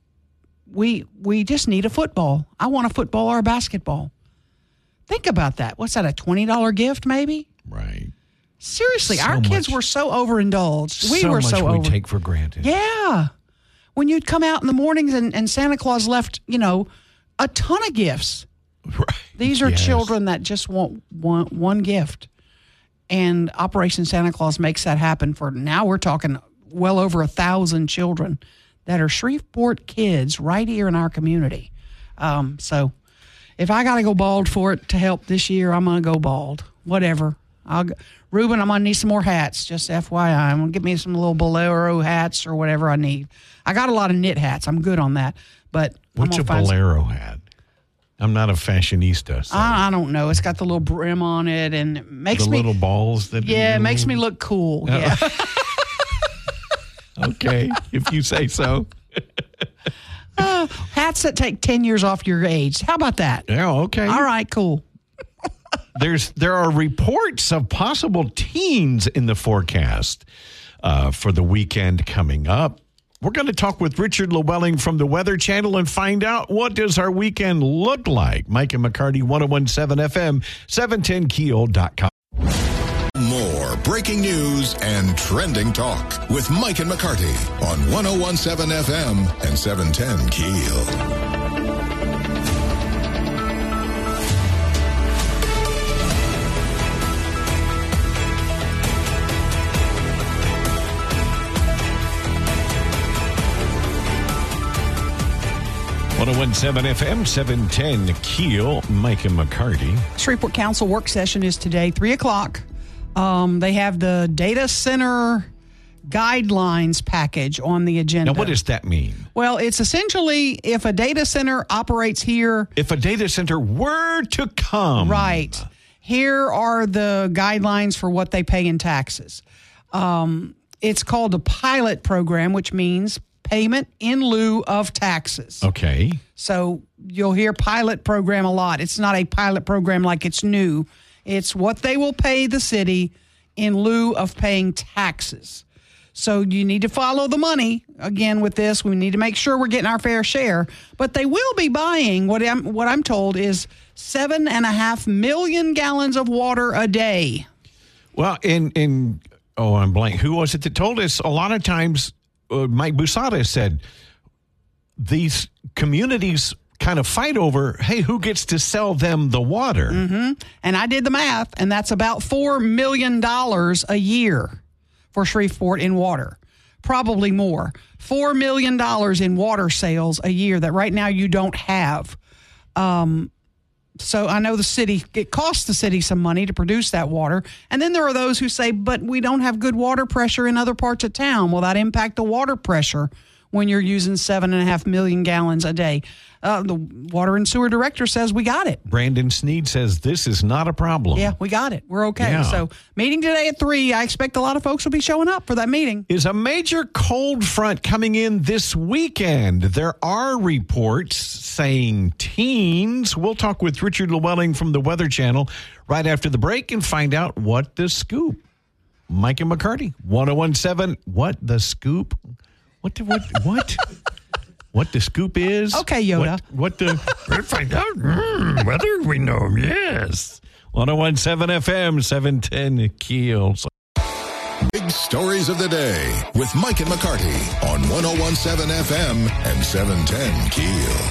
C: we just need a football. I want a football or a basketball. Think about that. What's that, a $20 gift maybe?
A: Right.
C: Seriously, our kids were so overindulged. We were so
A: we take for granted.
C: Yeah. When you'd come out in the mornings and Santa Claus left, a ton of gifts.
A: Right.
C: These are children that just want one gift. And Operation Santa Claus makes that happen for, now we're talking well over 1,000 children that are Shreveport kids right here in our community. So if I got to go bald for it to help this year, I'm going to go bald. Whatever. Ruben, I'm going to need some more hats, just FYI. I'm going to get me some little bolero hats or whatever I need. I got a lot of knit hats. I'm good on that. But
A: what's a bolero hat? I'm not a fashionista. So.
C: I don't know. It's got the little brim on it, and it makes
A: the little balls that.
C: Yeah, it makes me look cool. Yeah.
A: Okay, if you say so.
C: Hats that take 10 years off your age. How about that?
A: Yeah. Okay.
C: All right. Cool.
A: There are reports of possible teens in the forecast for the weekend coming up. We're going to talk with Richard Llewellyn from the Weather Channel and find out what does our weekend look like. Mike and McCarty, 101.7 FM, 710keel.com.
D: More breaking news and trending talk with Mike and McCarty on 101.7 FM and 710 Keel.
A: 1017 FM, 710 Keel, Mike and McCarty.
C: Shreveport Council work session is today, 3 o'clock. They have the data center guidelines package on the agenda.
A: Now, what does that mean?
C: Well, it's essentially if a data center operates here.
A: If a data center were to come.
C: Right. Here are the guidelines for what they pay in taxes. It's called a pilot program, which means payment in lieu of taxes.
A: Okay.
C: So you'll hear pilot program a lot. It's not a pilot program like it's new. It's what they will pay the city in lieu of paying taxes. So you need to follow the money. Again, with this, we need to make sure we're getting our fair share. But they will be buying, what I'm told, is 7.5 million gallons of water a day.
A: Well, I'm blank. Who was it that told us? A lot of times, Mike Busada said, these communities kind of fight over, hey, who gets to sell them the water?
C: Mm-hmm. And I did the math, and that's about $4 million a year for Shreveport in water. Probably more. $4 million in water sales a year that right now you don't have. So I know it costs the city some money to produce that water. And then there are those who say, but we don't have good water pressure in other parts of town. Will that impact the water pressure when you're using 7.5 million gallons a day? The water and sewer director says we got it.
A: Brandon Sneed says this is not a problem.
C: Yeah, we got it. We're okay.
A: Yeah.
C: So meeting today at 3. I expect a lot of folks will be showing up for that meeting.
A: Is a major cold front coming in this weekend? There are reports saying teens. We'll talk with Richard Llewellyn from the Weather Channel right after the break and find out what the scoop. Mike and McCarty, 1017. What the scoop? What? What the scoop is?
C: Okay, Yoda.
A: What the... We'll find out. Whether we know, yes. 1017 FM, 710 Keel.
D: Big stories of the day with Mike and McCarty on 1017 FM and 710 Keel.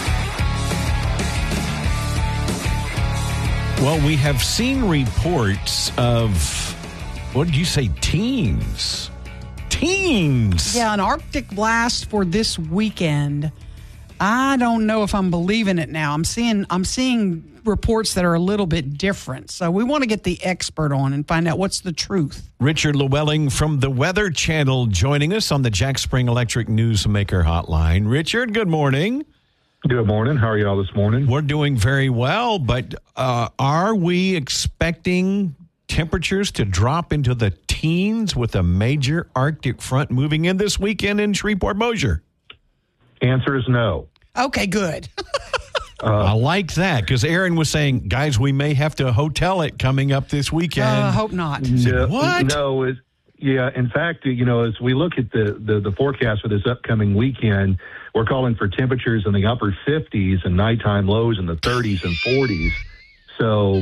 A: Well, we have seen reports of, what did you say, teens?
C: Yeah, an Arctic blast for this weekend. I don't know if I'm believing it now. I'm seeing reports that are a little bit different. So we want to get the expert on and find out what's the truth.
A: Richard Llewellyn from the Weather Channel joining us on the Jack Spring Electric Newsmaker Hotline. Richard, good morning.
G: Good morning. How are y'all this morning?
A: We're doing very well, but are we expecting temperatures to drop into the teens with a major Arctic front moving in this weekend in Shreveport-Bossier?
G: Answer is no.
C: Okay, good.
A: I like that because Aaron was saying, guys, we may have to hotel it coming up this weekend.
C: I hope not.
G: No,
A: what?
G: No. Yeah, in fact, as we look at the forecast for this upcoming weekend, we're calling for temperatures in the upper 50s and nighttime lows in the 30s and 40s. So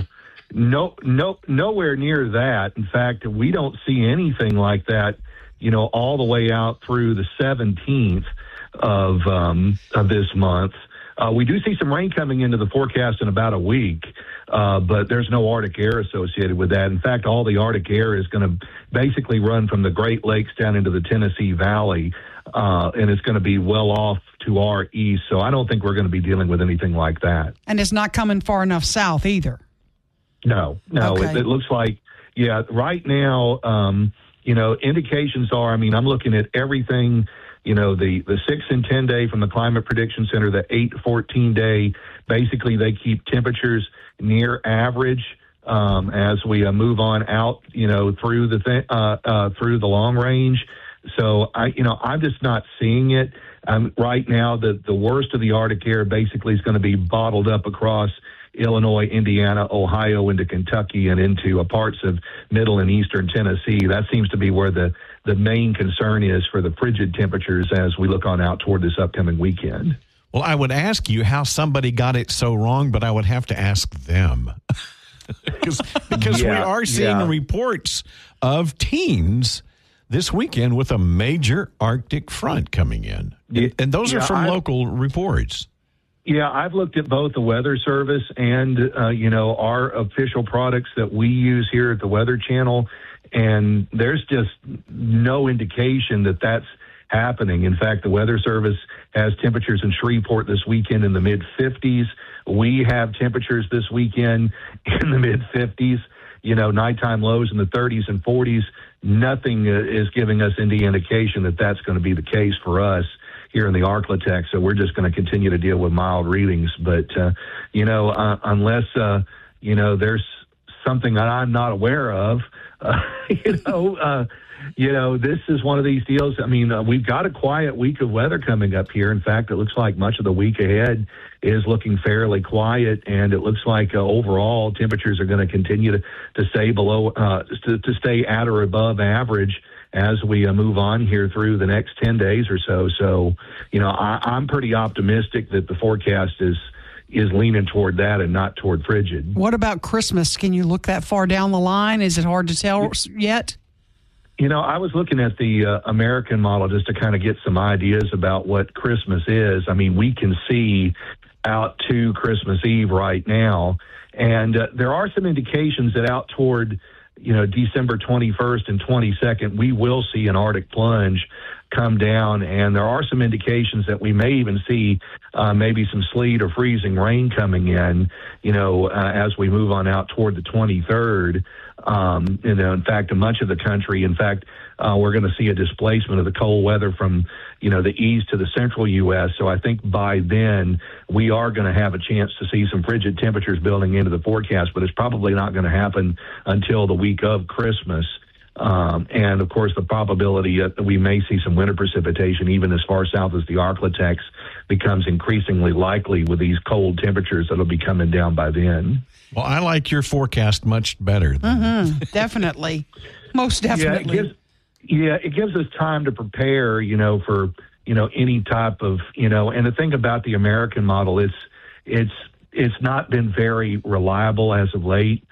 G: nowhere near that. In fact, we don't see anything like that, all the way out through the 17th of this month. We do see some rain coming into the forecast in about a week, but there's no Arctic air associated with that. In fact, all the Arctic air is going to basically run from the Great Lakes down into the Tennessee Valley, and it's going to be well off to our east. So I don't think we're going to be dealing with anything like that.
C: And it's not coming far enough south either.
G: No.
C: Okay.
G: It looks like, right now, indications are, I'm looking at everything, the 6 and 10 day from the Climate Prediction Center, the 8-14 day, basically they keep temperatures near average as we move on out, through the long range. So I'm just not seeing it. Right now, the worst of the Arctic air basically is going to be bottled up across Illinois, Indiana, Ohio, into Kentucky, and into parts of middle and eastern Tennessee. That seems to be where the main concern is for the frigid temperatures as we look on out toward this upcoming weekend.
A: Well, I would ask you how somebody got it so wrong, but I would have to ask them. because we are seeing reports of teens this weekend with a major Arctic front coming in. And those are from local reports.
G: Yeah, I've looked at both the Weather Service and, our official products that we use here at the Weather Channel, and there's just no indication that that's happening. In fact, the Weather Service has temperatures in Shreveport this weekend in the mid-50s. We have temperatures this weekend in the mid-50s. Nighttime lows in the 30s and 40s. Nothing is giving us any indication that that's going to be the case for us here in the Arklatex. So we're just going to continue to deal with mild readings. But, unless, there's something that I'm not aware of, this is one of these deals. I mean, we've got a quiet week of weather coming up here. In fact, it looks like much of the week ahead is looking fairly quiet, and it looks like overall temperatures are going to continue to stay below, to stay at or above average as we move on here through the next 10 days or so. So, I'm pretty optimistic that the forecast is leaning toward that and not toward frigid.
C: What about Christmas? Can you look that far down the line? Is it hard to tell yet?
G: I was looking at the American model just to kind of get some ideas about what Christmas is. I mean, we can see out to Christmas Eve right now, and there are some indications that out toward, December 21st and 22nd, we will see an Arctic plunge come down, and there are some indications that we may even see maybe some sleet or freezing rain coming in, as we move on out toward the 23rd. In fact, in much of the country, we're going to see a displacement of the cold weather from, the east to the central U.S. So I think by then we are going to have a chance to see some frigid temperatures building into the forecast, but it's probably not going to happen until the week of Christmas. And of course, the probability that we may see some winter precipitation, even as far south as the Arklatex, becomes increasingly likely with these cold temperatures that'll be coming down by then.
A: Well, I like your forecast much better.
C: Definitely. Most definitely.
G: It gives us time to prepare, for, any type of, and the thing about the American model, it's not been very reliable as of late.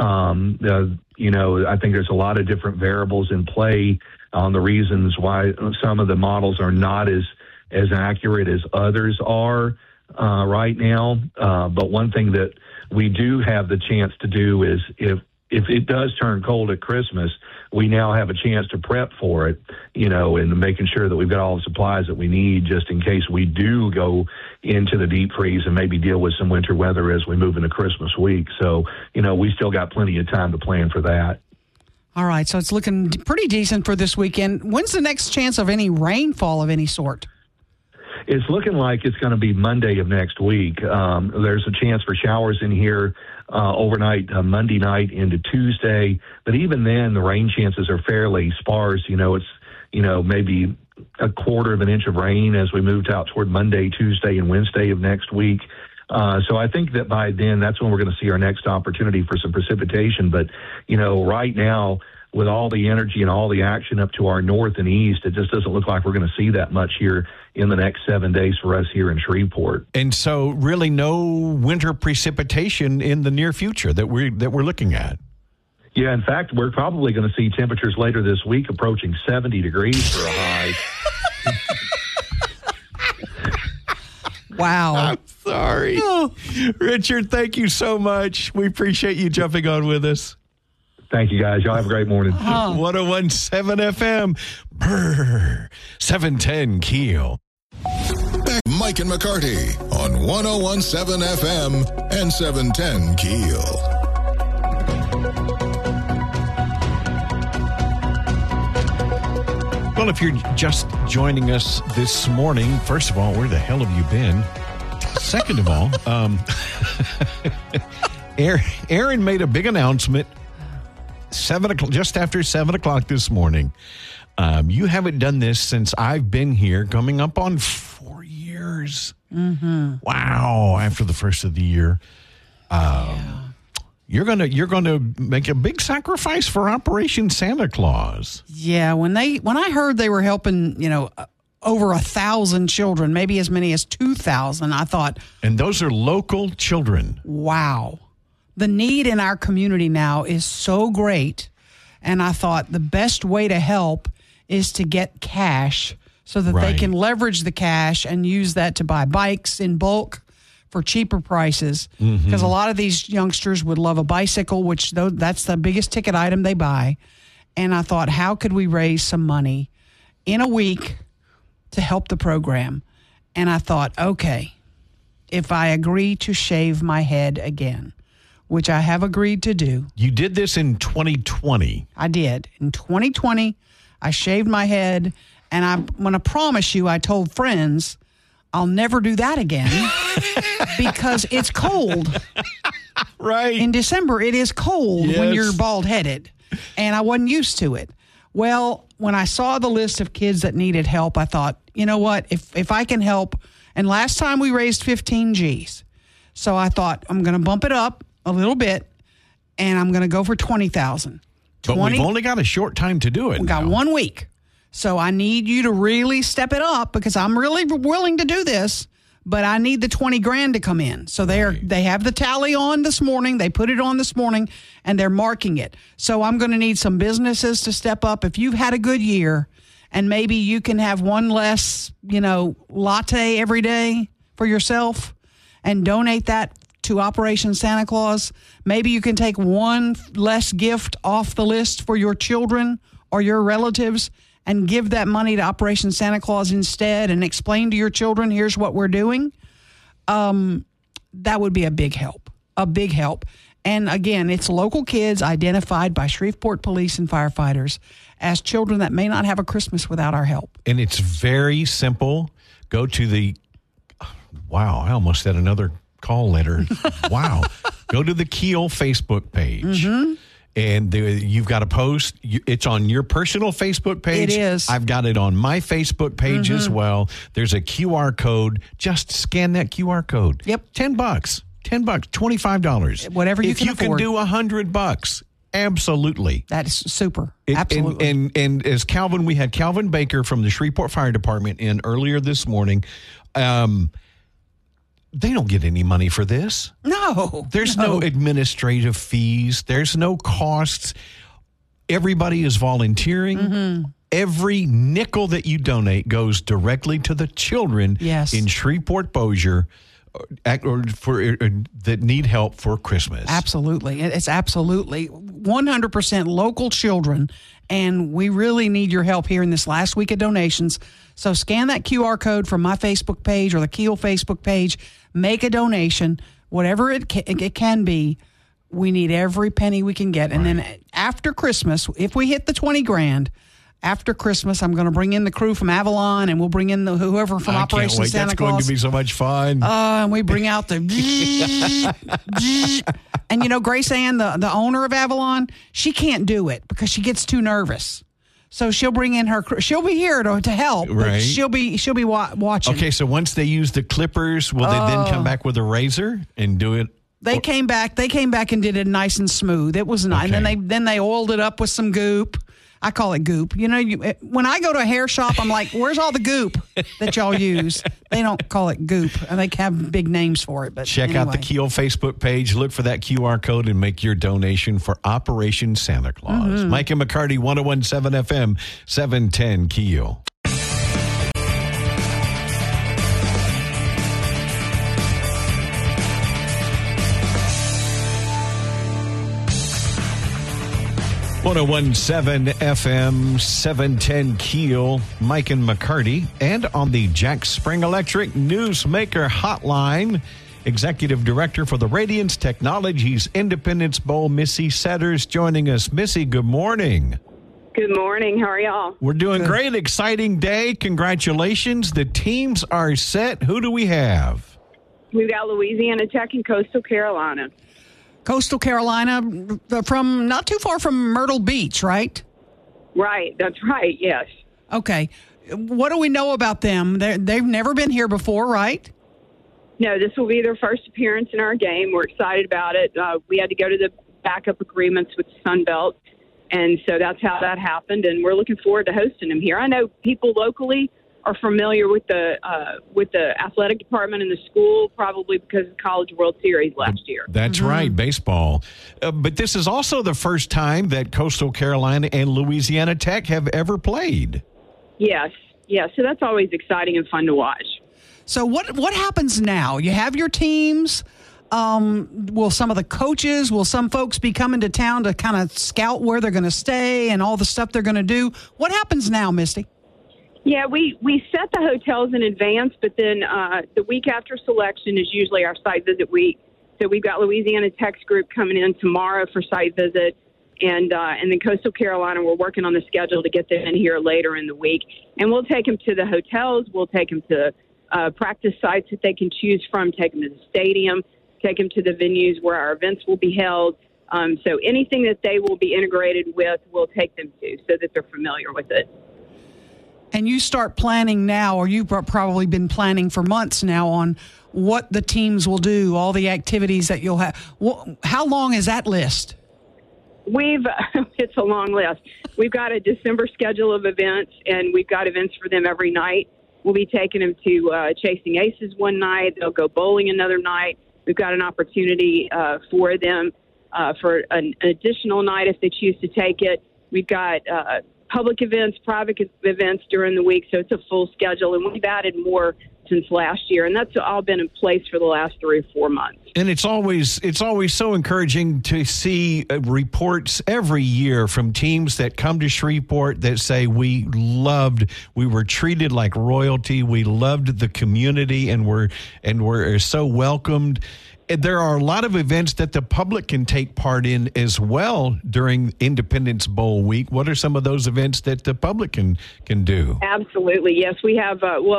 G: I think there's a lot of different variables in play on the reasons why some of the models are not as accurate as others are right now. But one thing that we do have the chance to do is if it does turn cold at Christmas, we now have a chance to prep for it, and making sure that we've got all the supplies that we need just in case we do go into the deep freeze and maybe deal with some winter weather as we move into Christmas week. So, we still got plenty of time to plan for that.
C: All right, so it's looking pretty decent for this weekend. When's the next chance of any rainfall of any sort?
G: It's looking like it's going to be Monday of next week. There's a chance for showers in here overnight, Monday night into Tuesday. But even then, the rain chances are fairly sparse. It's, maybe a quarter of an inch of rain as we moved out toward Monday, Tuesday, and Wednesday of next week. So I think that by then, that's when we're going to see our next opportunity for some precipitation. But, right now, with all the energy and all the action up to our north and east, it just doesn't look like we're going to see that much here in the next 7 days for us here in Shreveport.
A: And so really no winter precipitation in the near future that we're looking at.
G: Yeah, in fact, we're probably going to see temperatures later this week approaching 70 degrees for a high.
C: Wow.
A: I'm sorry. Oh. Richard, thank you so much. We appreciate you jumping on with us.
G: Thank you, guys. Y'all have a great morning.
A: 101.7 FM, Brr, 710 Keel.
D: Back Mike and McCarty on 101.7 FM and 710 Keel.
A: Well, if you're just joining us this morning, first of all, where the hell have you been? Second of all, Aaron made a big announcement 7 o'clock, just after 7 o'clock this morning. You haven't done this since I've been here, coming up on 4 years. Mm-hmm. Wow! After the first of the year, you're gonna make a big sacrifice for Operation Santa Claus.
C: Yeah, when I heard they were helping, over 1,000 children, maybe as many as 2,000, I thought,
A: and those are local children.
C: Wow. The need in our community now is so great. And I thought the best way to help is to get cash so that they can leverage the cash and use that to buy bikes in bulk for cheaper prices. Because a lot of these youngsters would love a bicycle, which that's the biggest ticket item they buy. And I thought, how could we raise some money in a week to help the program. And I thought, okay, if I agree to shave my head again, which I have agreed to do.
A: You did this in 2020.
C: I did. In 2020, I shaved my head, and I'm going to promise you, I told friends, I'll never do that again because it's cold.
A: Right.
C: In December, it is cold when you're bald-headed, and I wasn't used to it. Well, when I saw the list of kids that needed help, I thought, you know what, if I can help, and last time we raised 15 G's. So I thought, I'm going to bump it up a little bit, and I'm going to go for 20,000.
A: But we've only got a short time to do it.
C: We got 1 week. So I need you to really step it up because I'm really willing to do this, but I need the 20 grand to come in. So they have the tally on this morning. They put it on this morning, and they're marking it. So I'm going to need some businesses to step up. If you've had a good year and maybe you can have one less, latte every day for yourself and donate that to Operation Santa Claus, maybe you can take one less gift off the list for your children or your relatives and give that money to Operation Santa Claus instead and explain to your children, here's what we're doing. That would be a big help. And again, it's local kids identified by Shreveport police and firefighters as children that may not have a Christmas without our help.
A: And it's very simple. Go to wow, I almost said another call letter. Wow. Go to the Keel Facebook page. Mm-hmm. And you've got a post. It's on your personal Facebook page.
C: It is.
A: I've got it on my Facebook page as well. There's a QR code. Just scan that QR code.
C: Yep.
A: $10, $25.
C: Whatever you
A: if
C: can
A: you
C: afford.
A: can do $100, absolutely.
C: That is super. Absolutely.
A: And as Calvin, we had Calvin Baker from the Shreveport Fire Department in earlier this morning. They don't get any money for this.
C: No.
A: There's no administrative fees. There's no costs. Everybody is volunteering. Mm-hmm. Every nickel that you donate goes directly to the children in Shreveport Bossier that need help for Christmas.
C: Absolutely. It's absolutely 100% local children, and we really need your help here in this last week of donations. So scan that QR code from my Facebook page or the Keel Facebook page. Make a donation, whatever it can be. We need every penny we can get. And then after Christmas, if we hit the 20 grand, after Christmas, I'm going to bring in the crew from Avalon, and we'll bring in whoever from Operation Santa Claus.
A: That's going to be so much fun.
C: And we bring out the and Grace Ann, the owner of Avalon, she can't do it because she gets too nervous. So she'll bring in her crew. She'll be here to help. But
A: right.
C: She'll be watching.
A: Okay, so once they use the clippers, will they then come back with a razor and do it?
C: They came back and did it nice and smooth. It was nice.
A: Okay.
C: And then they oiled it up with some goop. I call it goop. When I go to a hair shop, I'm like, where's all the goop that y'all use? They don't call it goop. And they have big names for it. But
A: check out the Keel Facebook page. Look for that QR code and make your donation for Operation Santa Claus.
C: Mm-hmm.
A: Mike and McCarty, 101.7 FM, 710 Keel. .101.7 FM, 710 Keel, Mike and McCarty, and on the Jack Spring Electric Newsmaker Hotline, Executive Director for the Radiance Technologies Independence Bowl, Missy Setters, joining us. Missy, good morning.
H: Good morning. How are y'all?
A: We're doing great. Exciting day. Congratulations. The teams are set. Who do we have?
H: We've got Louisiana Tech and Coastal Carolina.
C: Coastal Carolina, from not too far from Myrtle Beach, right?
H: Right. That's right. Yes.
C: Okay. What do we know about them? They've never been here before, right?
H: No, this will be their first appearance in our game. We're excited about it. We had to go to the backup agreements with Sunbelt, and so that's how that happened, and we're looking forward to hosting them here. I know people locally are familiar with the athletic department in the school, probably because of the College World Series last year.
A: That's right, baseball. But this is also the first time that Coastal Carolina and Louisiana Tech have ever played.
H: Yes. So that's always exciting and fun to watch.
C: So what happens now? You have your teams. Will some of the coaches, will some folks be coming to town to kind of scout where they're going to stay and all the stuff they're going to do? What happens now, Misty?
H: Yeah, we set the hotels in advance, but then the week after selection is usually our site visit week. So we've got Louisiana Tech's group coming in tomorrow for site visit, and then Coastal Carolina, we're working on the schedule to get them in here later in the week. And we'll take them to the hotels, we'll take them to practice sites that they can choose from, take them to the stadium, take them to the venues where our events will be held. So anything that they will be integrated with, we'll take them to so that they're familiar with it.
C: And you start planning now, or you've probably been planning for months now on what the teams will do, all the activities that you'll have. How long is that list?
H: It's a long list. We've got a December schedule of events, and we've got events for them every night. We'll be taking them to Chasing Aces one night. They'll go bowling another night. We've got an opportunity for them for an additional night if they choose to take it. We've got public events, private events during the week, so it's a full schedule, and we've added more since last year, and that's all been in place for the last 3 or 4 months.
A: And it's always so encouraging to see reports every year from teams that come to Shreveport that say we were treated like royalty, we loved the community, and we're so welcomed. There are a lot of events that the public can take part in as well during Independence Bowl week. What are some of those events that the public can do?
H: Absolutely, yes. We have,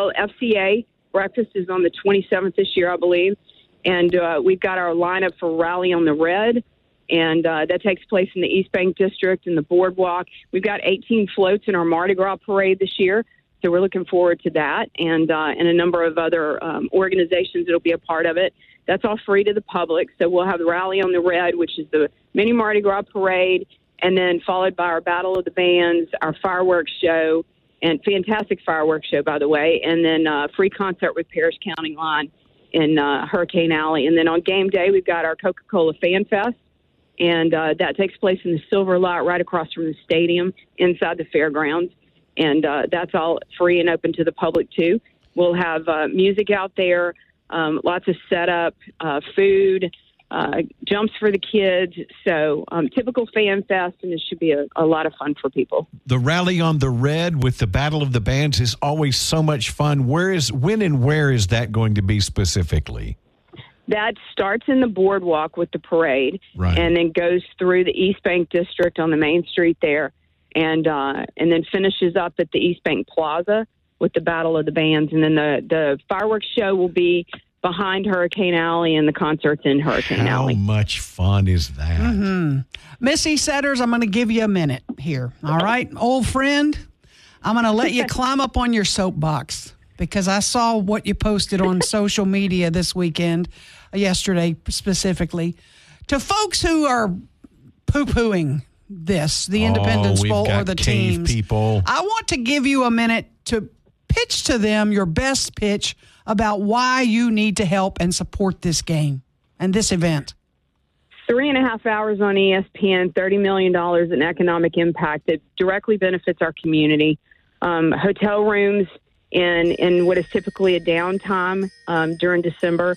H: FCA breakfast is on the 27th this year, I believe. And we've got our lineup for Rally on the Red, and that takes place in the East Bank District and the Boardwalk. We've got 18 floats in our Mardi Gras parade this year, so we're looking forward to that, and a number of other organizations that will be a part of it. That's all free to the public. So we'll have the Rally on the Red, which is the mini Mardi Gras parade, and then followed by our Battle of the Bands, our fireworks show, and fantastic fireworks show, by the way, and then free concert with Parish County Line in Hurricane Alley. And then on game day, we've got our Coca-Cola Fan Fest, and that takes place in the Silver Lot right across from the stadium inside the fairgrounds. And that's all free and open to the public, too. We'll have music out there, lots of setup, food, jumps for the kids. So typical fan fest, and it should be a lot of fun for people.
A: The Rally on the Red with the Battle of the Bands is always so much fun. When and where is that going to be specifically?
H: That starts in the Boardwalk with the parade,
A: right,
H: and then goes through the East Bank District on the main street there, and then finishes up at the East Bank Plaza with the Battle of the Bands. And then the fireworks show will be behind Hurricane Alley, and the concerts in Hurricane Alley.
A: How much fun is that?
C: Mm-hmm. Missy Setters, I'm going to give you a minute here. All right, old friend, I'm going to let you climb up on your soapbox because I saw what you posted on social media this weekend, yesterday specifically, to folks who are poo-pooing the Independence Bowl or the teams.
A: People.
C: I want to give you a minute to pitch to them your best pitch about why you need to help and support this game and this event.
H: 3.5 hours on ESPN, $30 million in economic impact that directly benefits our community. Hotel rooms in what is typically a downtime during December.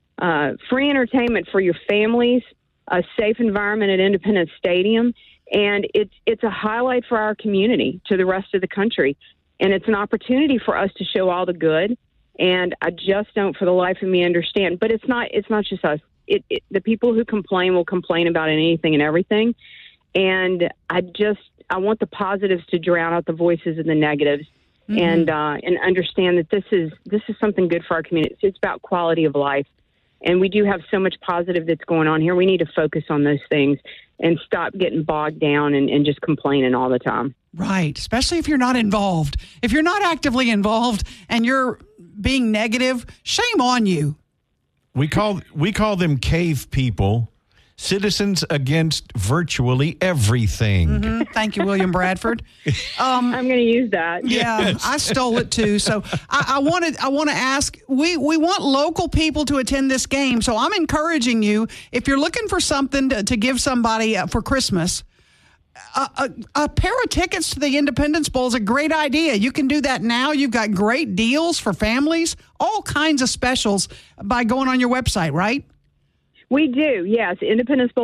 H: Free entertainment for your families, a safe environment at Independence Stadium, and it's a highlight for our community to the rest of the country. And it's an opportunity for us to show all the good. And I just don't, for the life of me, understand. But it's not just us. The people who complain will complain about anything and everything. And I want the positives to drown out the voices of the negatives, mm-hmm. and understand that this is something good for our community. It's about quality of life. And we do have so much positive that's going on here. We need to focus on those things and stop getting bogged down and just complaining all the time.
C: Right, especially if you're not involved. If you're not actively involved and you're being negative, shame on you.
A: We call them cave people, citizens against virtually everything.
C: Mm-hmm. Thank you, William Bradford.
H: I'm going to use that.
C: Yeah,
A: yes.
C: I stole it too. So I want to ask. We want local people to attend this game. So I'm encouraging you, if you're looking for something to give somebody for Christmas, a pair of tickets to the Independence Bowl is a great idea. You can do that now. You've got great deals for families, all kinds of specials by going on your website, right?
H: We do, yes.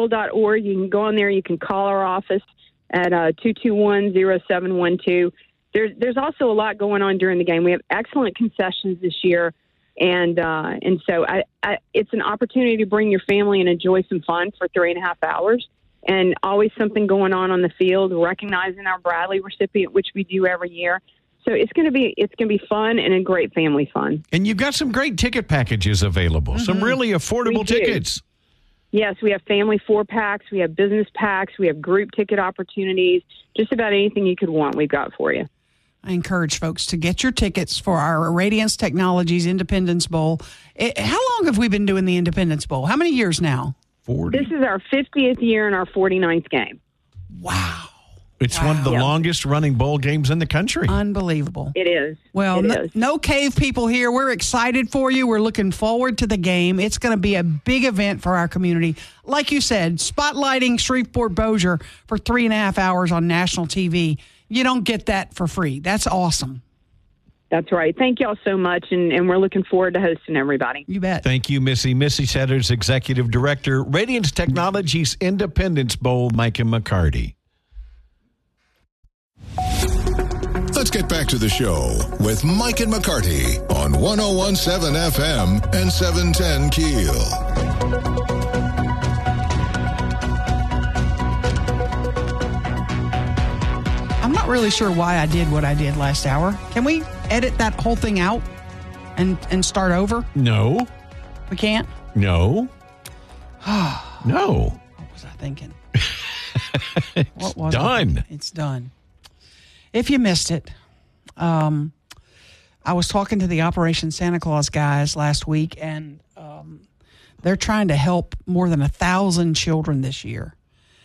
H: IndependenceBowl.org. You can go on there. You can call our office at 221-0712. there's also a lot going on during the game. We have excellent concessions this year, and so it's an opportunity to bring your family and enjoy some fun for 3.5 hours. And always something going on the field, recognizing our Bradley recipient, which we do every year. So it's going to be fun and a great family fun.
A: And you've got some great ticket packages available, some really affordable tickets.
H: Yes, we have family 4-packs, we have business packs, we have group ticket opportunities. Just about anything you could want, we've got for you.
C: I encourage folks to get your tickets for our Radiance Technologies Independence Bowl. How long have we been doing the Independence Bowl? How many years now?
A: 40.
H: This is our 50th year and our 49th game.
C: Wow.
A: It's one of the longest running bowl games in the country.
C: Unbelievable.
H: It is.
C: Well, no cave people here. We're excited for you. We're looking forward to the game. It's going to be a big event for our community. Like you said, spotlighting Shreveport-Bossier for 3.5 hours on national TV. You don't get that for free. That's awesome.
H: That's right. Thank y'all so much, and we're looking forward to hosting everybody.
C: You bet.
A: Thank you, Missy. Missy Setters, Executive Director, Radiance Technologies Independence Bowl, Micah McCarty.
D: Let's get back to the show with Mike and McCarty on 101.7 FM and 710 Keel.
C: I'm not really sure why I did what I did last hour. Can we edit that whole thing out and start over?
A: No.
C: We can't?
A: No. No.
C: What was I thinking?
A: What was done.
C: It's done. If you missed it, I was talking to the Operation Santa Claus guys last week, and they're trying to help more than 1,000 children this year.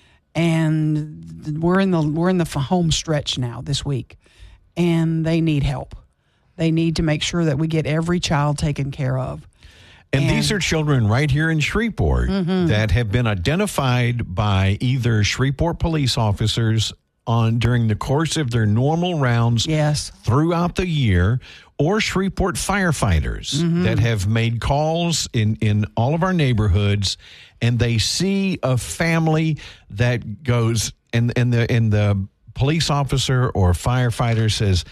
C: And we're in the home stretch now this week, and they need help. They need to make sure that we get every child taken care of.
A: And these are children right here in Shreveport that have been identified by either Shreveport police officers during the course of their normal rounds throughout the year, or Shreveport firefighters that have made calls in all of our neighborhoods, and they see a family that goes, and the police officer or firefighter says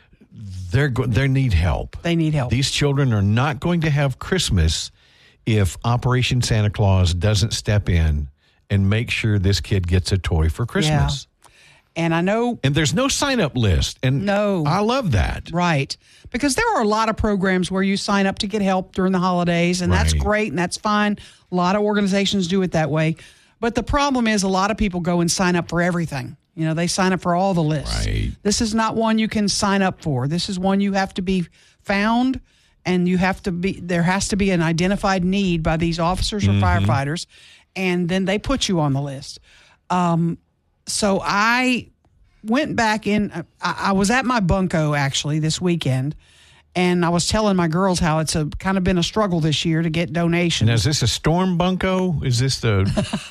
A: they need help.
C: They need help.
A: These children are not going to have Christmas if Operation Santa Claus doesn't step in and make sure this kid gets a toy for Christmas.
C: Yeah. And I know...
A: And there's no sign-up list. And
C: no.
A: I love that.
C: Right. Because there are a lot of programs where you sign up to get help during the holidays, and that's great, and that's fine. A lot of organizations do it that way. But the problem is a lot of people go and sign up for everything. You know, they sign up for all the lists.
A: Right.
C: This is not one you can sign up for. This is one you have to be found, and there has to be an identified need by these officers or firefighters, and then they put you on the list. So I went back in. I was at my bunco actually this weekend, and I was telling my girls how it's kind of been a struggle this year to get donations.
A: Now, is this a storm bunco? Is this the?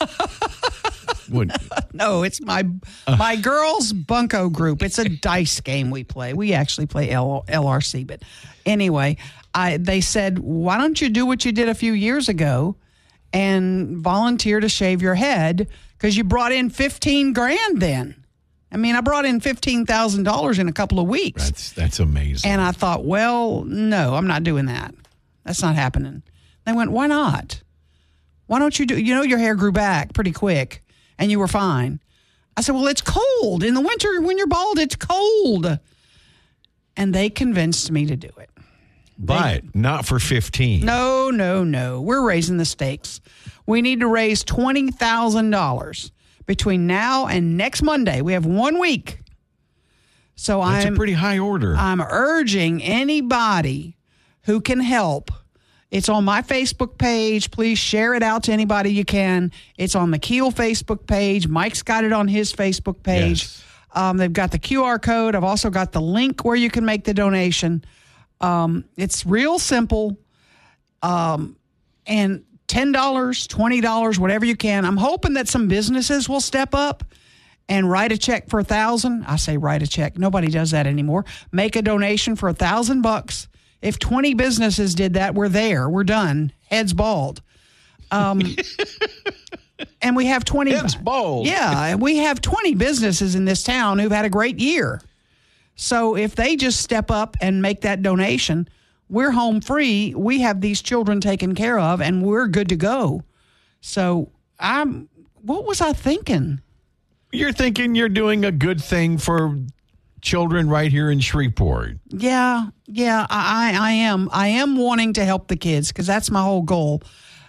C: No, it's my girls' bunco group. It's a dice game we play. We actually play LRC, but anyway, they said, why don't you do what you did a few years ago and volunteer to shave your head? Because you brought in $15,000 then. I mean, I brought in $15,000 in a couple of weeks.
A: That's amazing.
C: And I thought, well, no, I'm not doing that. That's not happening. They went, why not? Why don't you do? You know, your hair grew back pretty quick, and you were fine. I said, well, it's cold in the winter when you're bald. It's cold, and they convinced me to do it.
A: But not for 15.
C: No. We're raising the stakes. We need to raise $20,000 between now and next Monday. We have 1 week. So
A: that's a pretty high order.
C: I'm urging anybody who can help. It's on my Facebook page. Please share it out to anybody you can. It's on the Keel Facebook page. Mike's got it on his Facebook page.
A: Yes.
C: They've got the QR code. I've also got the link where you can make the donation. It's real simple. And $10, $20, whatever you can. I'm hoping that some businesses will step up and write a check for $1,000. I say write a check. Nobody does that anymore. Make a donation for $1,000. If 20 businesses did that, we're there. We're done. Heads bald. And we have 20.
A: Heads bald.
C: Yeah, we have 20 businesses in this town who've had a great year. So if they just step up and make that donation, we're home free. We have these children taken care of, and we're good to go. So what was I thinking?
A: You're thinking you're doing a good thing for children right here in Shreveport.
C: Yeah, I am. I am wanting to help the kids because that's my whole goal.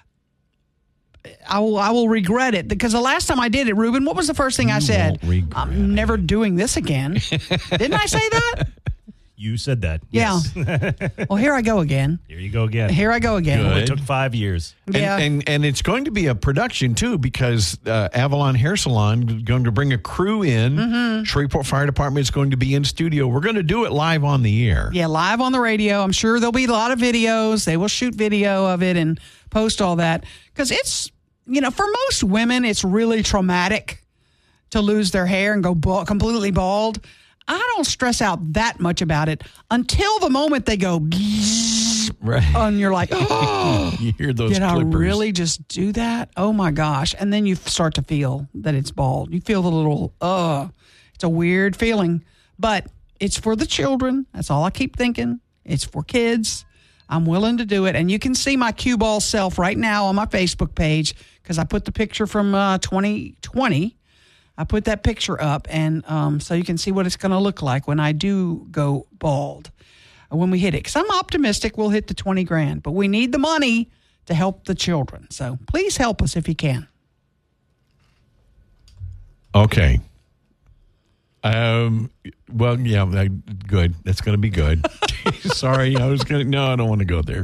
C: I will regret it because the last time I did it, Ruben, what was the first thing I said? I'm never doing this again. Didn't I say that?
I: You said that.
C: Yeah.
I: Yes.
C: Well, here I go again.
I: Here you go again.
C: Here I go again.
I: It took 5 years.
C: Yeah.
A: And it's going to be a production, too, because Avalon Hair Salon is going to bring a crew in.
C: Mm-hmm.
A: Shreveport Fire Department is going to be in studio. We're going to do it live on the air.
C: Yeah, live on the radio. I'm sure there'll be a lot of videos. They will shoot video of it and post all that. Because it's, for most women, it's really traumatic to lose their hair and go completely bald. I don't stress out that much about it until the moment they go,
A: right.
C: And you're like, oh,
A: you hear those
C: did
A: clippers.
C: I really just do that? Oh my gosh. And then you start to feel that it's bald. You feel the little, it's a weird feeling, but it's for the children. That's all I keep thinking. It's for kids. I'm willing to do it. And you can see my cue ball self right now on my Facebook page because I put the picture from 2020. I put that picture up, and so you can see what it's going to look like when I do go bald, when we hit it. Because I'm optimistic we'll hit the $20,000, but we need the money to help the children. So please help us if you can.
A: Okay. Well, yeah, good. That's going to be good. Sorry, I don't want to go there.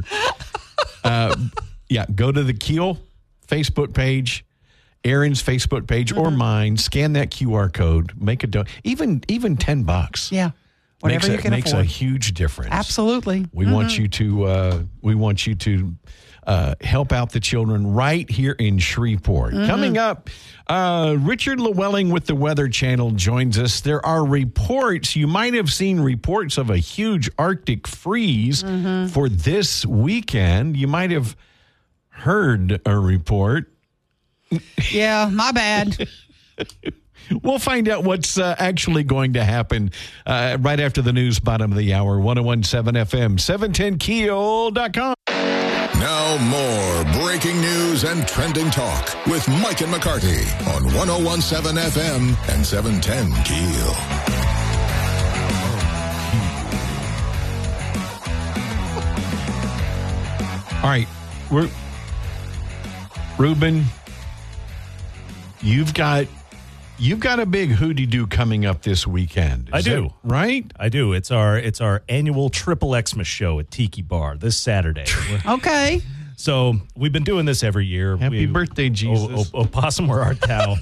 A: Go to the Keel Facebook page. Aaron's Facebook page or mine, scan that QR code, make a even $10.
C: Yeah, whatever you can
A: makes
C: afford.
A: a huge difference.
C: Absolutely.
A: We want you to help out the children right here in Shreveport. Coming up, Richard Llewellyn with the Weather Channel joins us. There are reports. You might have seen reports of a huge Arctic freeze for this weekend. You might have heard a report.
C: Yeah, my bad.
A: We'll find out what's actually going to happen right after the news, bottom of the hour, 101.7 FM, 710keel.com.
D: Now more breaking news and trending talk with Mike and McCarty on 101.7 FM and 710 Keel.
A: All right, Ruben, you've got a big hootie-doo coming up this weekend.
I: I do.
A: Right?
I: I do. It's our annual Triple Xmas show at Tiki Bar this Saturday.
C: Okay.
I: So we've been doing this every year.
A: Happy birthday, Jesus.
I: Opossum, where art thou?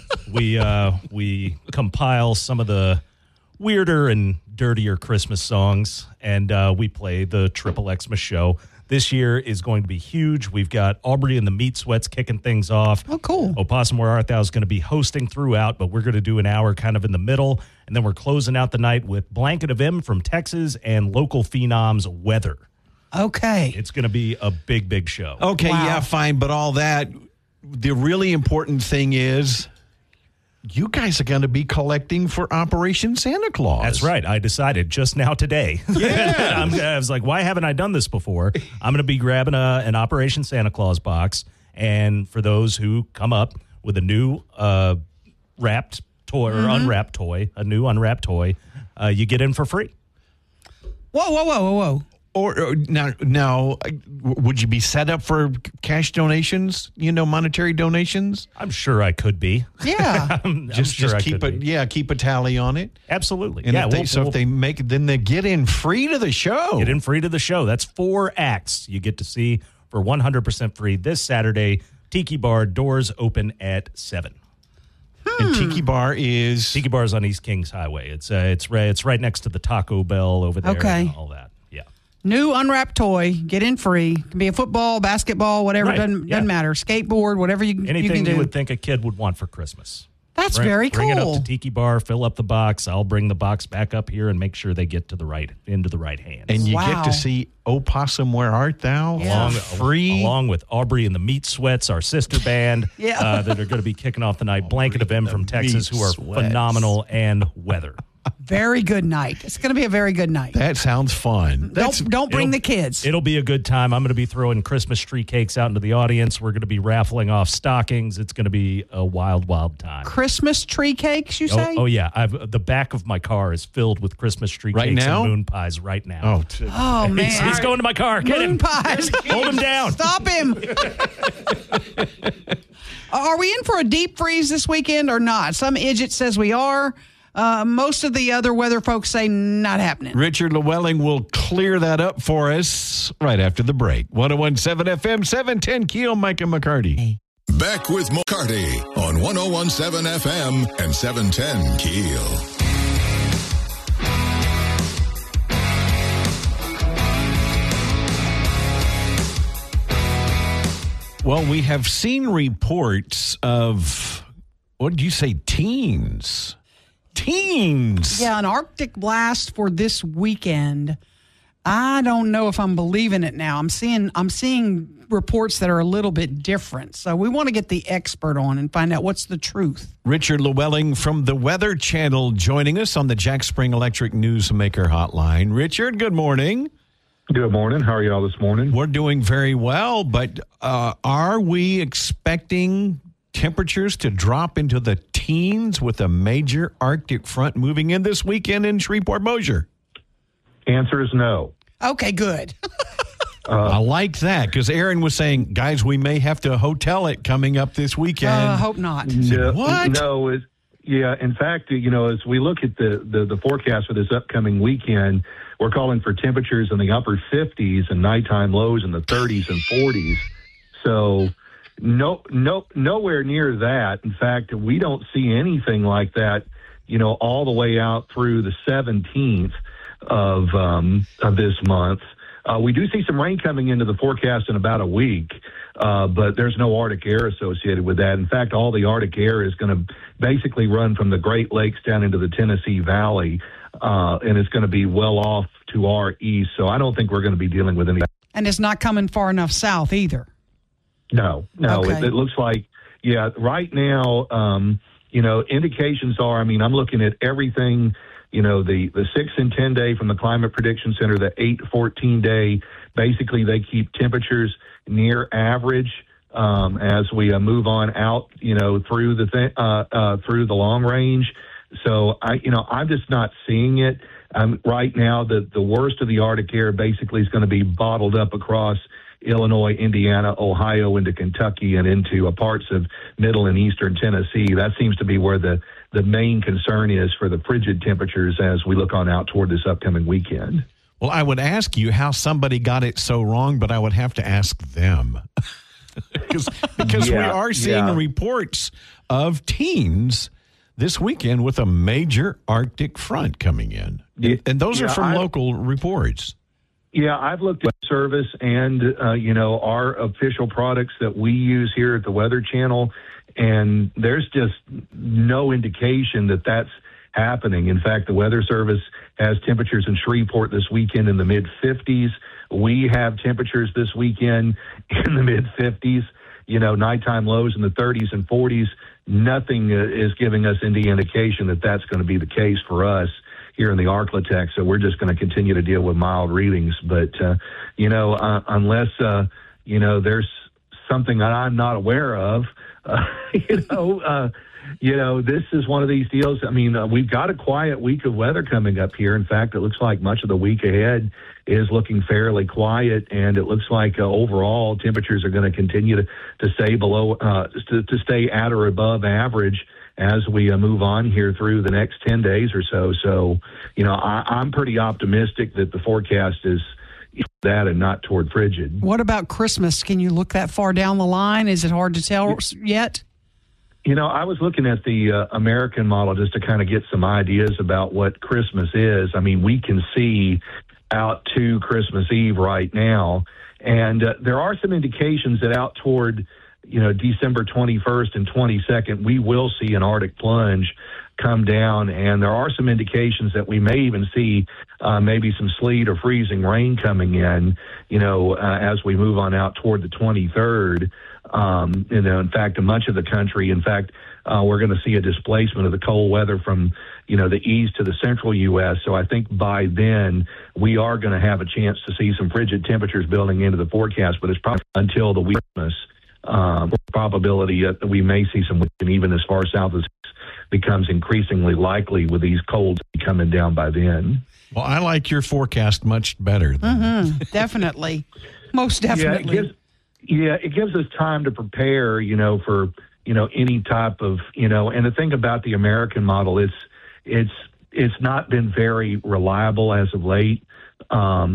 I: We compile some of the weirder and dirtier Christmas songs, and we play the Triple Xmas show. This year is going to be huge. We've got Aubrey and the Meat Sweats kicking things off.
C: Oh, cool.
I: Opossum, Where Art Thou is going to be hosting throughout, but we're going to do an hour kind of in the middle, and then we're closing out the night with Blanket of M from Texas and local phenoms Weather.
C: Okay.
I: It's going to be a big, big show.
A: Okay,
C: Wow.
A: yeah, fine, but all that, the really important thing is you guys are going to be collecting for Operation Santa Claus.
I: That's right. I decided just now today.
A: Yeah.
I: I was like, why haven't I done this before? I'm going to be grabbing an Operation Santa Claus box. And for those who come up with a new wrapped toy or unwrapped toy, a new unwrapped toy, you get in for free.
C: Whoa.
A: Or now, would you be set up for cash donations? Monetary donations.
I: I'm sure I could be.
C: Yeah.
I: I'm
A: Just
I: sure I
A: keep
I: could be.
A: keep a tally on it.
I: Absolutely.
A: And
I: yeah.
A: if they make it, then they get in free to the show.
I: Get in free to the show. That's 4 acts you get to see for 100% free this Saturday. Tiki Bar, doors open at 7.
A: And Tiki Bar is
I: Tiki Bar is on East Kings Highway. It's right next to the Taco Bell over there.
C: Okay.
I: And all that. Yeah.
C: New unwrapped toy, get in free. It can be a football, basketball, whatever.
I: Right,
C: Doesn't
I: yeah.
C: matter. Skateboard, whatever you can
I: Anything
C: do.
I: you would think a kid would want for Christmas.
C: That's very cool.
I: Bring it up to Tiki Bar, fill up the box. I'll bring the box back up here and make sure they get to into the right hands.
A: and you
C: Wow.
A: get to see Opossum, Where Art Thou?
C: Yeah.
A: Free.
I: Along with Aubrey and the Meat Sweats, our sister band,
C: Yeah.
I: that are going to be kicking off the night. Blanket of M from Texas,
A: Meat
I: who are
A: Sweats.
I: phenomenal, and Weather.
C: Very good night. It's going to be a very good night.
A: That sounds fun.
C: Don't bring the kids.
I: It'll be a good time. I'm going to be throwing Christmas tree cakes out into the audience. We're going to be raffling off stockings. It's going to be a wild, wild time.
C: Christmas tree cakes, you say?
I: Oh yeah. The back of my car is filled with Christmas tree
A: Right
I: cakes
A: now?
I: and moon pies right now.
C: Oh, man.
I: He's going to my car. Get
C: Moon
I: him.
C: pies.
I: Hold him down.
C: Stop him. Are we in for a deep freeze this weekend or not? Some idiot says we are. Most of the other weather folks say not happening.
A: Richard Llewellyn will clear that up for us right after the break. 101.7 FM, 710 Keel, Mike and McCarty.
D: Back with McCarty on 101.7 FM and 710 Keel.
A: Well, we have seen reports of, what did you say, teens? Teens.
C: Yeah, an Arctic blast for this weekend. I don't know if I'm believing it now. I'm seeing reports that are a little bit different. So we want to get the expert on and find out what's the truth.
A: Richard Llewellyn from the Weather Channel joining us on the Jack Spring Electric Newsmaker Hotline. Richard, good morning.
G: Good morning. How are y'all this morning?
A: We're doing very well, but are we expecting temperatures to drop into the teens with a major Arctic front moving in this weekend in Shreveport-Bossier?
G: Answer is no.
C: Okay, good.
A: I like that because Aaron was saying, guys, we may have to hotel it coming up this weekend.
C: Hope not.
G: No,
A: What?
G: No. In fact, as we look at the forecast for this upcoming weekend, we're calling for temperatures in the upper 50s and nighttime lows in the 30s and 40s. So nowhere near that. In fact, we don't see anything like that, all the way out through the 17th of this month. We do see some rain coming into the forecast in about a week, but there's no Arctic air associated with that. In fact, all the Arctic air is going to basically run from the Great Lakes down into the Tennessee Valley, and it's going to be well off to our east. So I don't think we're going to be dealing with any.
C: And it's not coming far enough south either.
G: No.
C: Okay.
G: It looks like, right now, indications are, I'm looking at everything, the 6 and 10 day from the Climate Prediction Center, the 8-14 day, basically they keep temperatures near average as we move on out, through the long range. So I'm just not seeing it. Right now, the worst of the Arctic air basically is going to be bottled up across Illinois, Indiana, Ohio, into Kentucky, and into parts of middle and eastern Tennessee. That seems to be where the main concern is for the frigid temperatures as we look on out toward this upcoming weekend.
A: Well, I would ask you how somebody got it so wrong, but I would have to ask them. because we are seeing reports of teens this weekend with a major Arctic front coming in. And those are from local reports.
G: Yeah, I've looked at service and, our official products that we use here at the Weather Channel, and there's just no indication that that's happening. In fact, the Weather Service has temperatures in Shreveport this weekend in the mid-50s. We have temperatures this weekend in the mid-50s, nighttime lows in the 30s and 40s. Nothing is giving us any indication that that's going to be the case for us here in the Arklatex. So we're just going to continue to deal with mild readings. But, unless, there's something that I'm not aware of, this is one of these deals. We've got a quiet week of weather coming up here. In fact, it looks like much of the week ahead is looking fairly quiet, and it looks like overall temperatures are going to continue to stay below, to stay at or above average as we move on here through the next 10 days or so. So, I'm pretty optimistic that the forecast is that and not toward frigid.
C: What about Christmas? Can you look that far down the line? Is it hard to tell yet?
G: I was looking at the American model just to kind of get some ideas about what Christmas is. We can see out to Christmas Eve right now, and there are some indications that out toward December 21st and 22nd, we will see an Arctic plunge come down, and there are some indications that we may even see maybe some sleet or freezing rain coming in, as we move on out toward the 23rd. In fact, in much of the country, we're going to see a displacement of the cold weather from, the east to the central U.S. So I think by then we are going to have a chance to see some frigid temperatures building into the forecast, but it's probably until the Christmas probability that we may see some wind, even as far south as becomes increasingly likely with these colds coming down by then.
A: Well, I like your forecast much better.
C: Definitely. Most definitely.
G: It gives us time to prepare, for, any type of, and the thing about the American model is it's not been very reliable as of late. I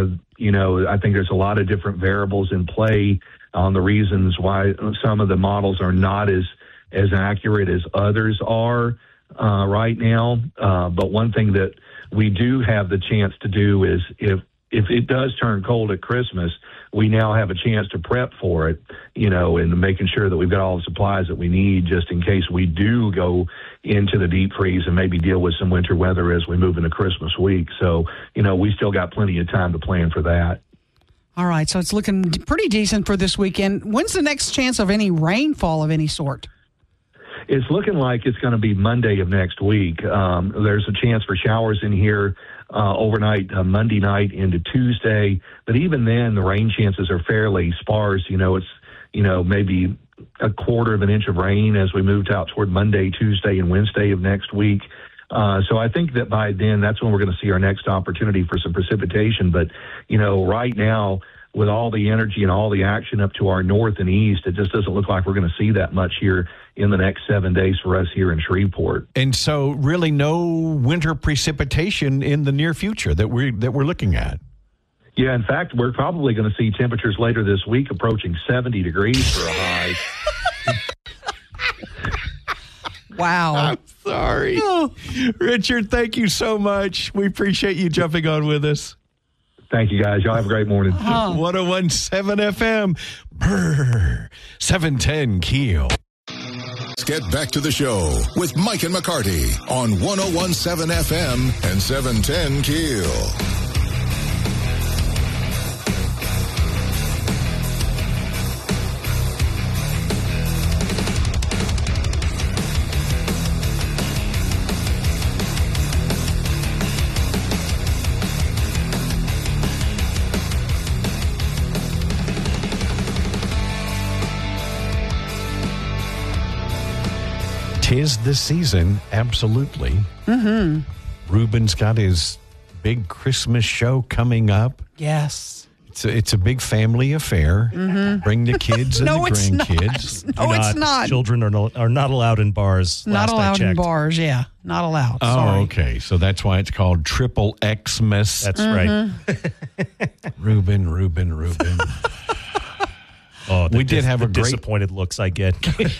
G: think there's a lot of different variables in play on the reasons why some of the models are not as accurate as others are right now. But one thing that we do have the chance to do is if it does turn cold at Christmas, we now have a chance to prep for it, and making sure that we've got all the supplies that we need just in case we do go into the deep freeze and maybe deal with some winter weather as we move into Christmas week. So, we still got plenty of time to plan for that.
C: All right, so it's looking pretty decent for this weekend. When's the next chance of any rainfall of any sort?
G: It's looking like it's going to be Monday of next week. There's a chance for showers in here overnight, Monday night into Tuesday. But even then, the rain chances are fairly sparse. It's, maybe a quarter of an inch of rain as we moved out toward Monday, Tuesday, and Wednesday of next week. So I think that by then, that's when we're going to see our next opportunity for some precipitation. But, right now, with all the energy and all the action up to our north and east, it just doesn't look like we're going to see that much here in the next 7 days for us here in Shreveport.
A: And so really no winter precipitation in the near future that we're looking at.
G: Yeah, in fact, we're probably going to see temperatures later this week approaching 70 degrees for a high.
C: Wow.
A: I'm sorry. Richard, thank you so much. We appreciate you jumping on with us.
G: Thank you, guys. Y'all have a great morning.
A: 101.7 FM, Brr, 710 Keel.
D: Let's get back to the show with Mike and McCarty on 101.7 FM and 710 Keel.
A: Tis the season, absolutely.
C: Mm-hmm.
A: Ruben's got his big Christmas show coming up.
C: Yes.
A: It's a big family affair.
C: Mm-hmm.
A: Bring the kids and the grandkids.
C: It's not.
I: Children are not allowed in bars.
C: Not allowed in bars, yeah. Not allowed. Sorry.
A: Okay. So that's why it's called Triple Xmas.
I: That's right.
A: Ruben.
I: Oh,
A: we did have a great
I: disappointed looks I get.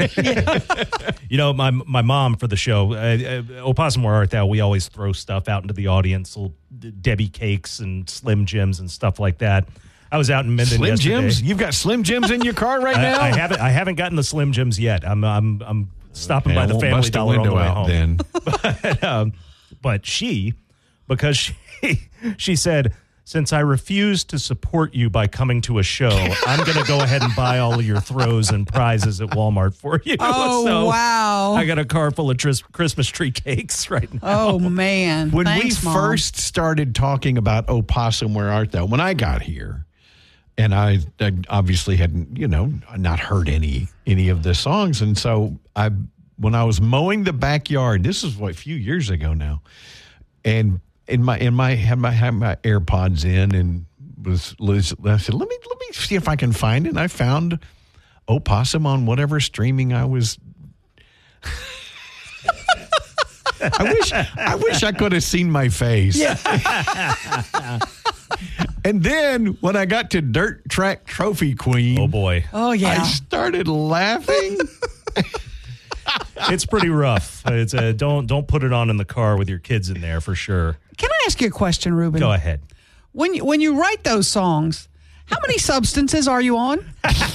I: My mom for the show, Opossum Where Art Thou, we always throw stuff out into the audience, little Debbie cakes and Slim Jims and stuff like that. I was out in Minden
A: Slim
I: yesterday.
A: Jims? You've got Slim Jims in your car right now?
I: I haven't gotten the Slim Jims yet. I'm stopping by the Family Dollar on the way home.
A: Then.
I: But because she said, since I refuse to support you by coming to a show, I'm going to go ahead and buy all of your throws and prizes at Walmart for you.
C: Oh,
I: so
C: wow.
I: I got a car full of Christmas tree cakes right now.
C: Oh, man.
A: When
C: Thanks,
A: we
C: Mom.
A: first started talking about Opossum Where Art Thou, when I got here, and I obviously hadn't, not heard any of the songs. And so when I was mowing the backyard, this is a few years ago now, and had my AirPods in, and I said, let me see if I can find it. And I found Opossum on whatever streaming I was. I wish I could have seen my face.
C: Yeah.
A: And then when I got to Dirt Track Trophy Queen,
I: Oh boy,
C: yeah.
A: I started laughing.
I: it's pretty rough. It's don't put it on in the car with your kids in there for sure.
C: Can I ask you a question, Ruben?
I: Go ahead.
C: When you write those songs, How many substances are you on?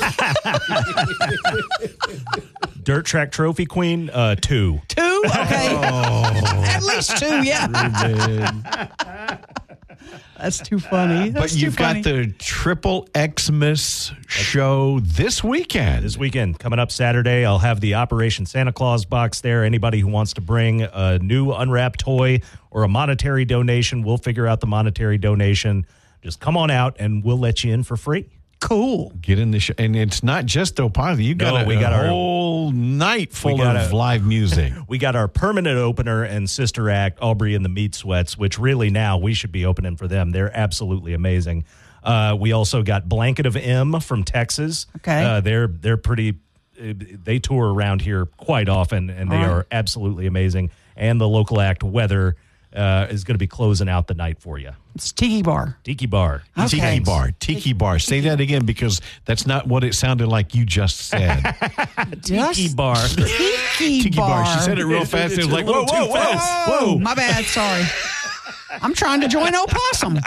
I: Dirt Track Trophy Queen, 2.
C: 2? Okay. At least 2, yeah. That's too funny.
A: But you've got the Triple Xmas show this weekend.
I: This weekend, coming up Saturday, I'll have the Operation Santa Claus box there. Anybody who wants to bring a new unwrapped toy or a monetary donation, we'll figure out the monetary donation. Just come on out, and we'll let you in for free.
C: Cool.
A: Get in the show. And it's not just Opatha. You got a whole night full of live music.
I: We got our permanent opener and sister act, Aubrey and the Meat Sweats, which really now we should be opening for them. They're absolutely amazing. We also got Blanket of M from Texas.
C: Okay.
I: They're pretty, they tour around here quite often, and they are absolutely amazing. And the local act, Weather, is going to be closing out the night for you.
C: It's Tiki Bar.
I: Tiki Bar.
C: Okay.
A: Tiki Bar. Say that again, because that's not what it sounded like you just said.
I: Tiki Bar.
C: Tiki Bar.
A: She said it real fast. It was like, whoa, whoa, whoa, whoa.
C: My bad. Sorry. I'm trying to join Opossum.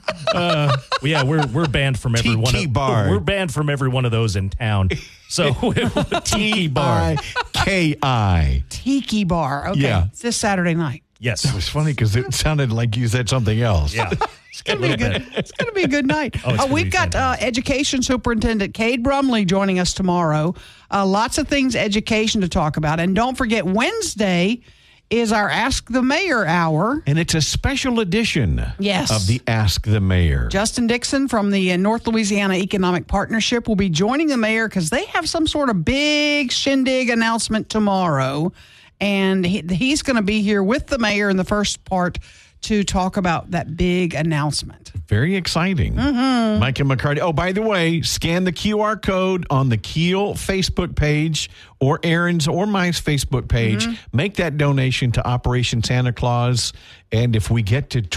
I: Yeah, we're banned from every one.
A: Tiki Bar.
I: We're banned from every one of those in town. So Tiki Bar.
A: K-I.
C: Tiki Bar. Okay.
A: Yeah.
C: It's this Saturday night.
I: Yes.
A: It was funny because it sounded like you said something else.
I: Yeah.
C: It's going to be good. It's going to be a good night. We've got Education Superintendent Cade Brumley joining us tomorrow. Lots of things education to talk about. And don't forget, Wednesday is our Ask the Mayor hour.
A: And it's a special edition of the Ask the Mayor.
C: Justin Dixon from the North Louisiana Economic Partnership will be joining the mayor because they have some sort of big shindig announcement tomorrow. And he's going to be here with the mayor in the first part to talk about that big announcement.
A: Very exciting.
C: Mm-hmm.
A: Micah McCarty. Oh, by the way, scan the QR code on the Keel Facebook page or Aaron's or my Facebook page.
C: Mm-hmm.
A: Make that donation to Operation Santa Claus. And if we get to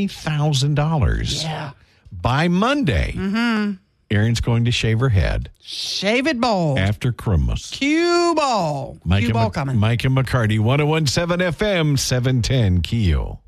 A: $20,000 by Monday, Erin's going to shave her head.
C: Shave it bald.
A: After Christmas.
C: Cue ball. Cue ball coming.
A: Micah McCarty, 101.7 FM, 710 Keel.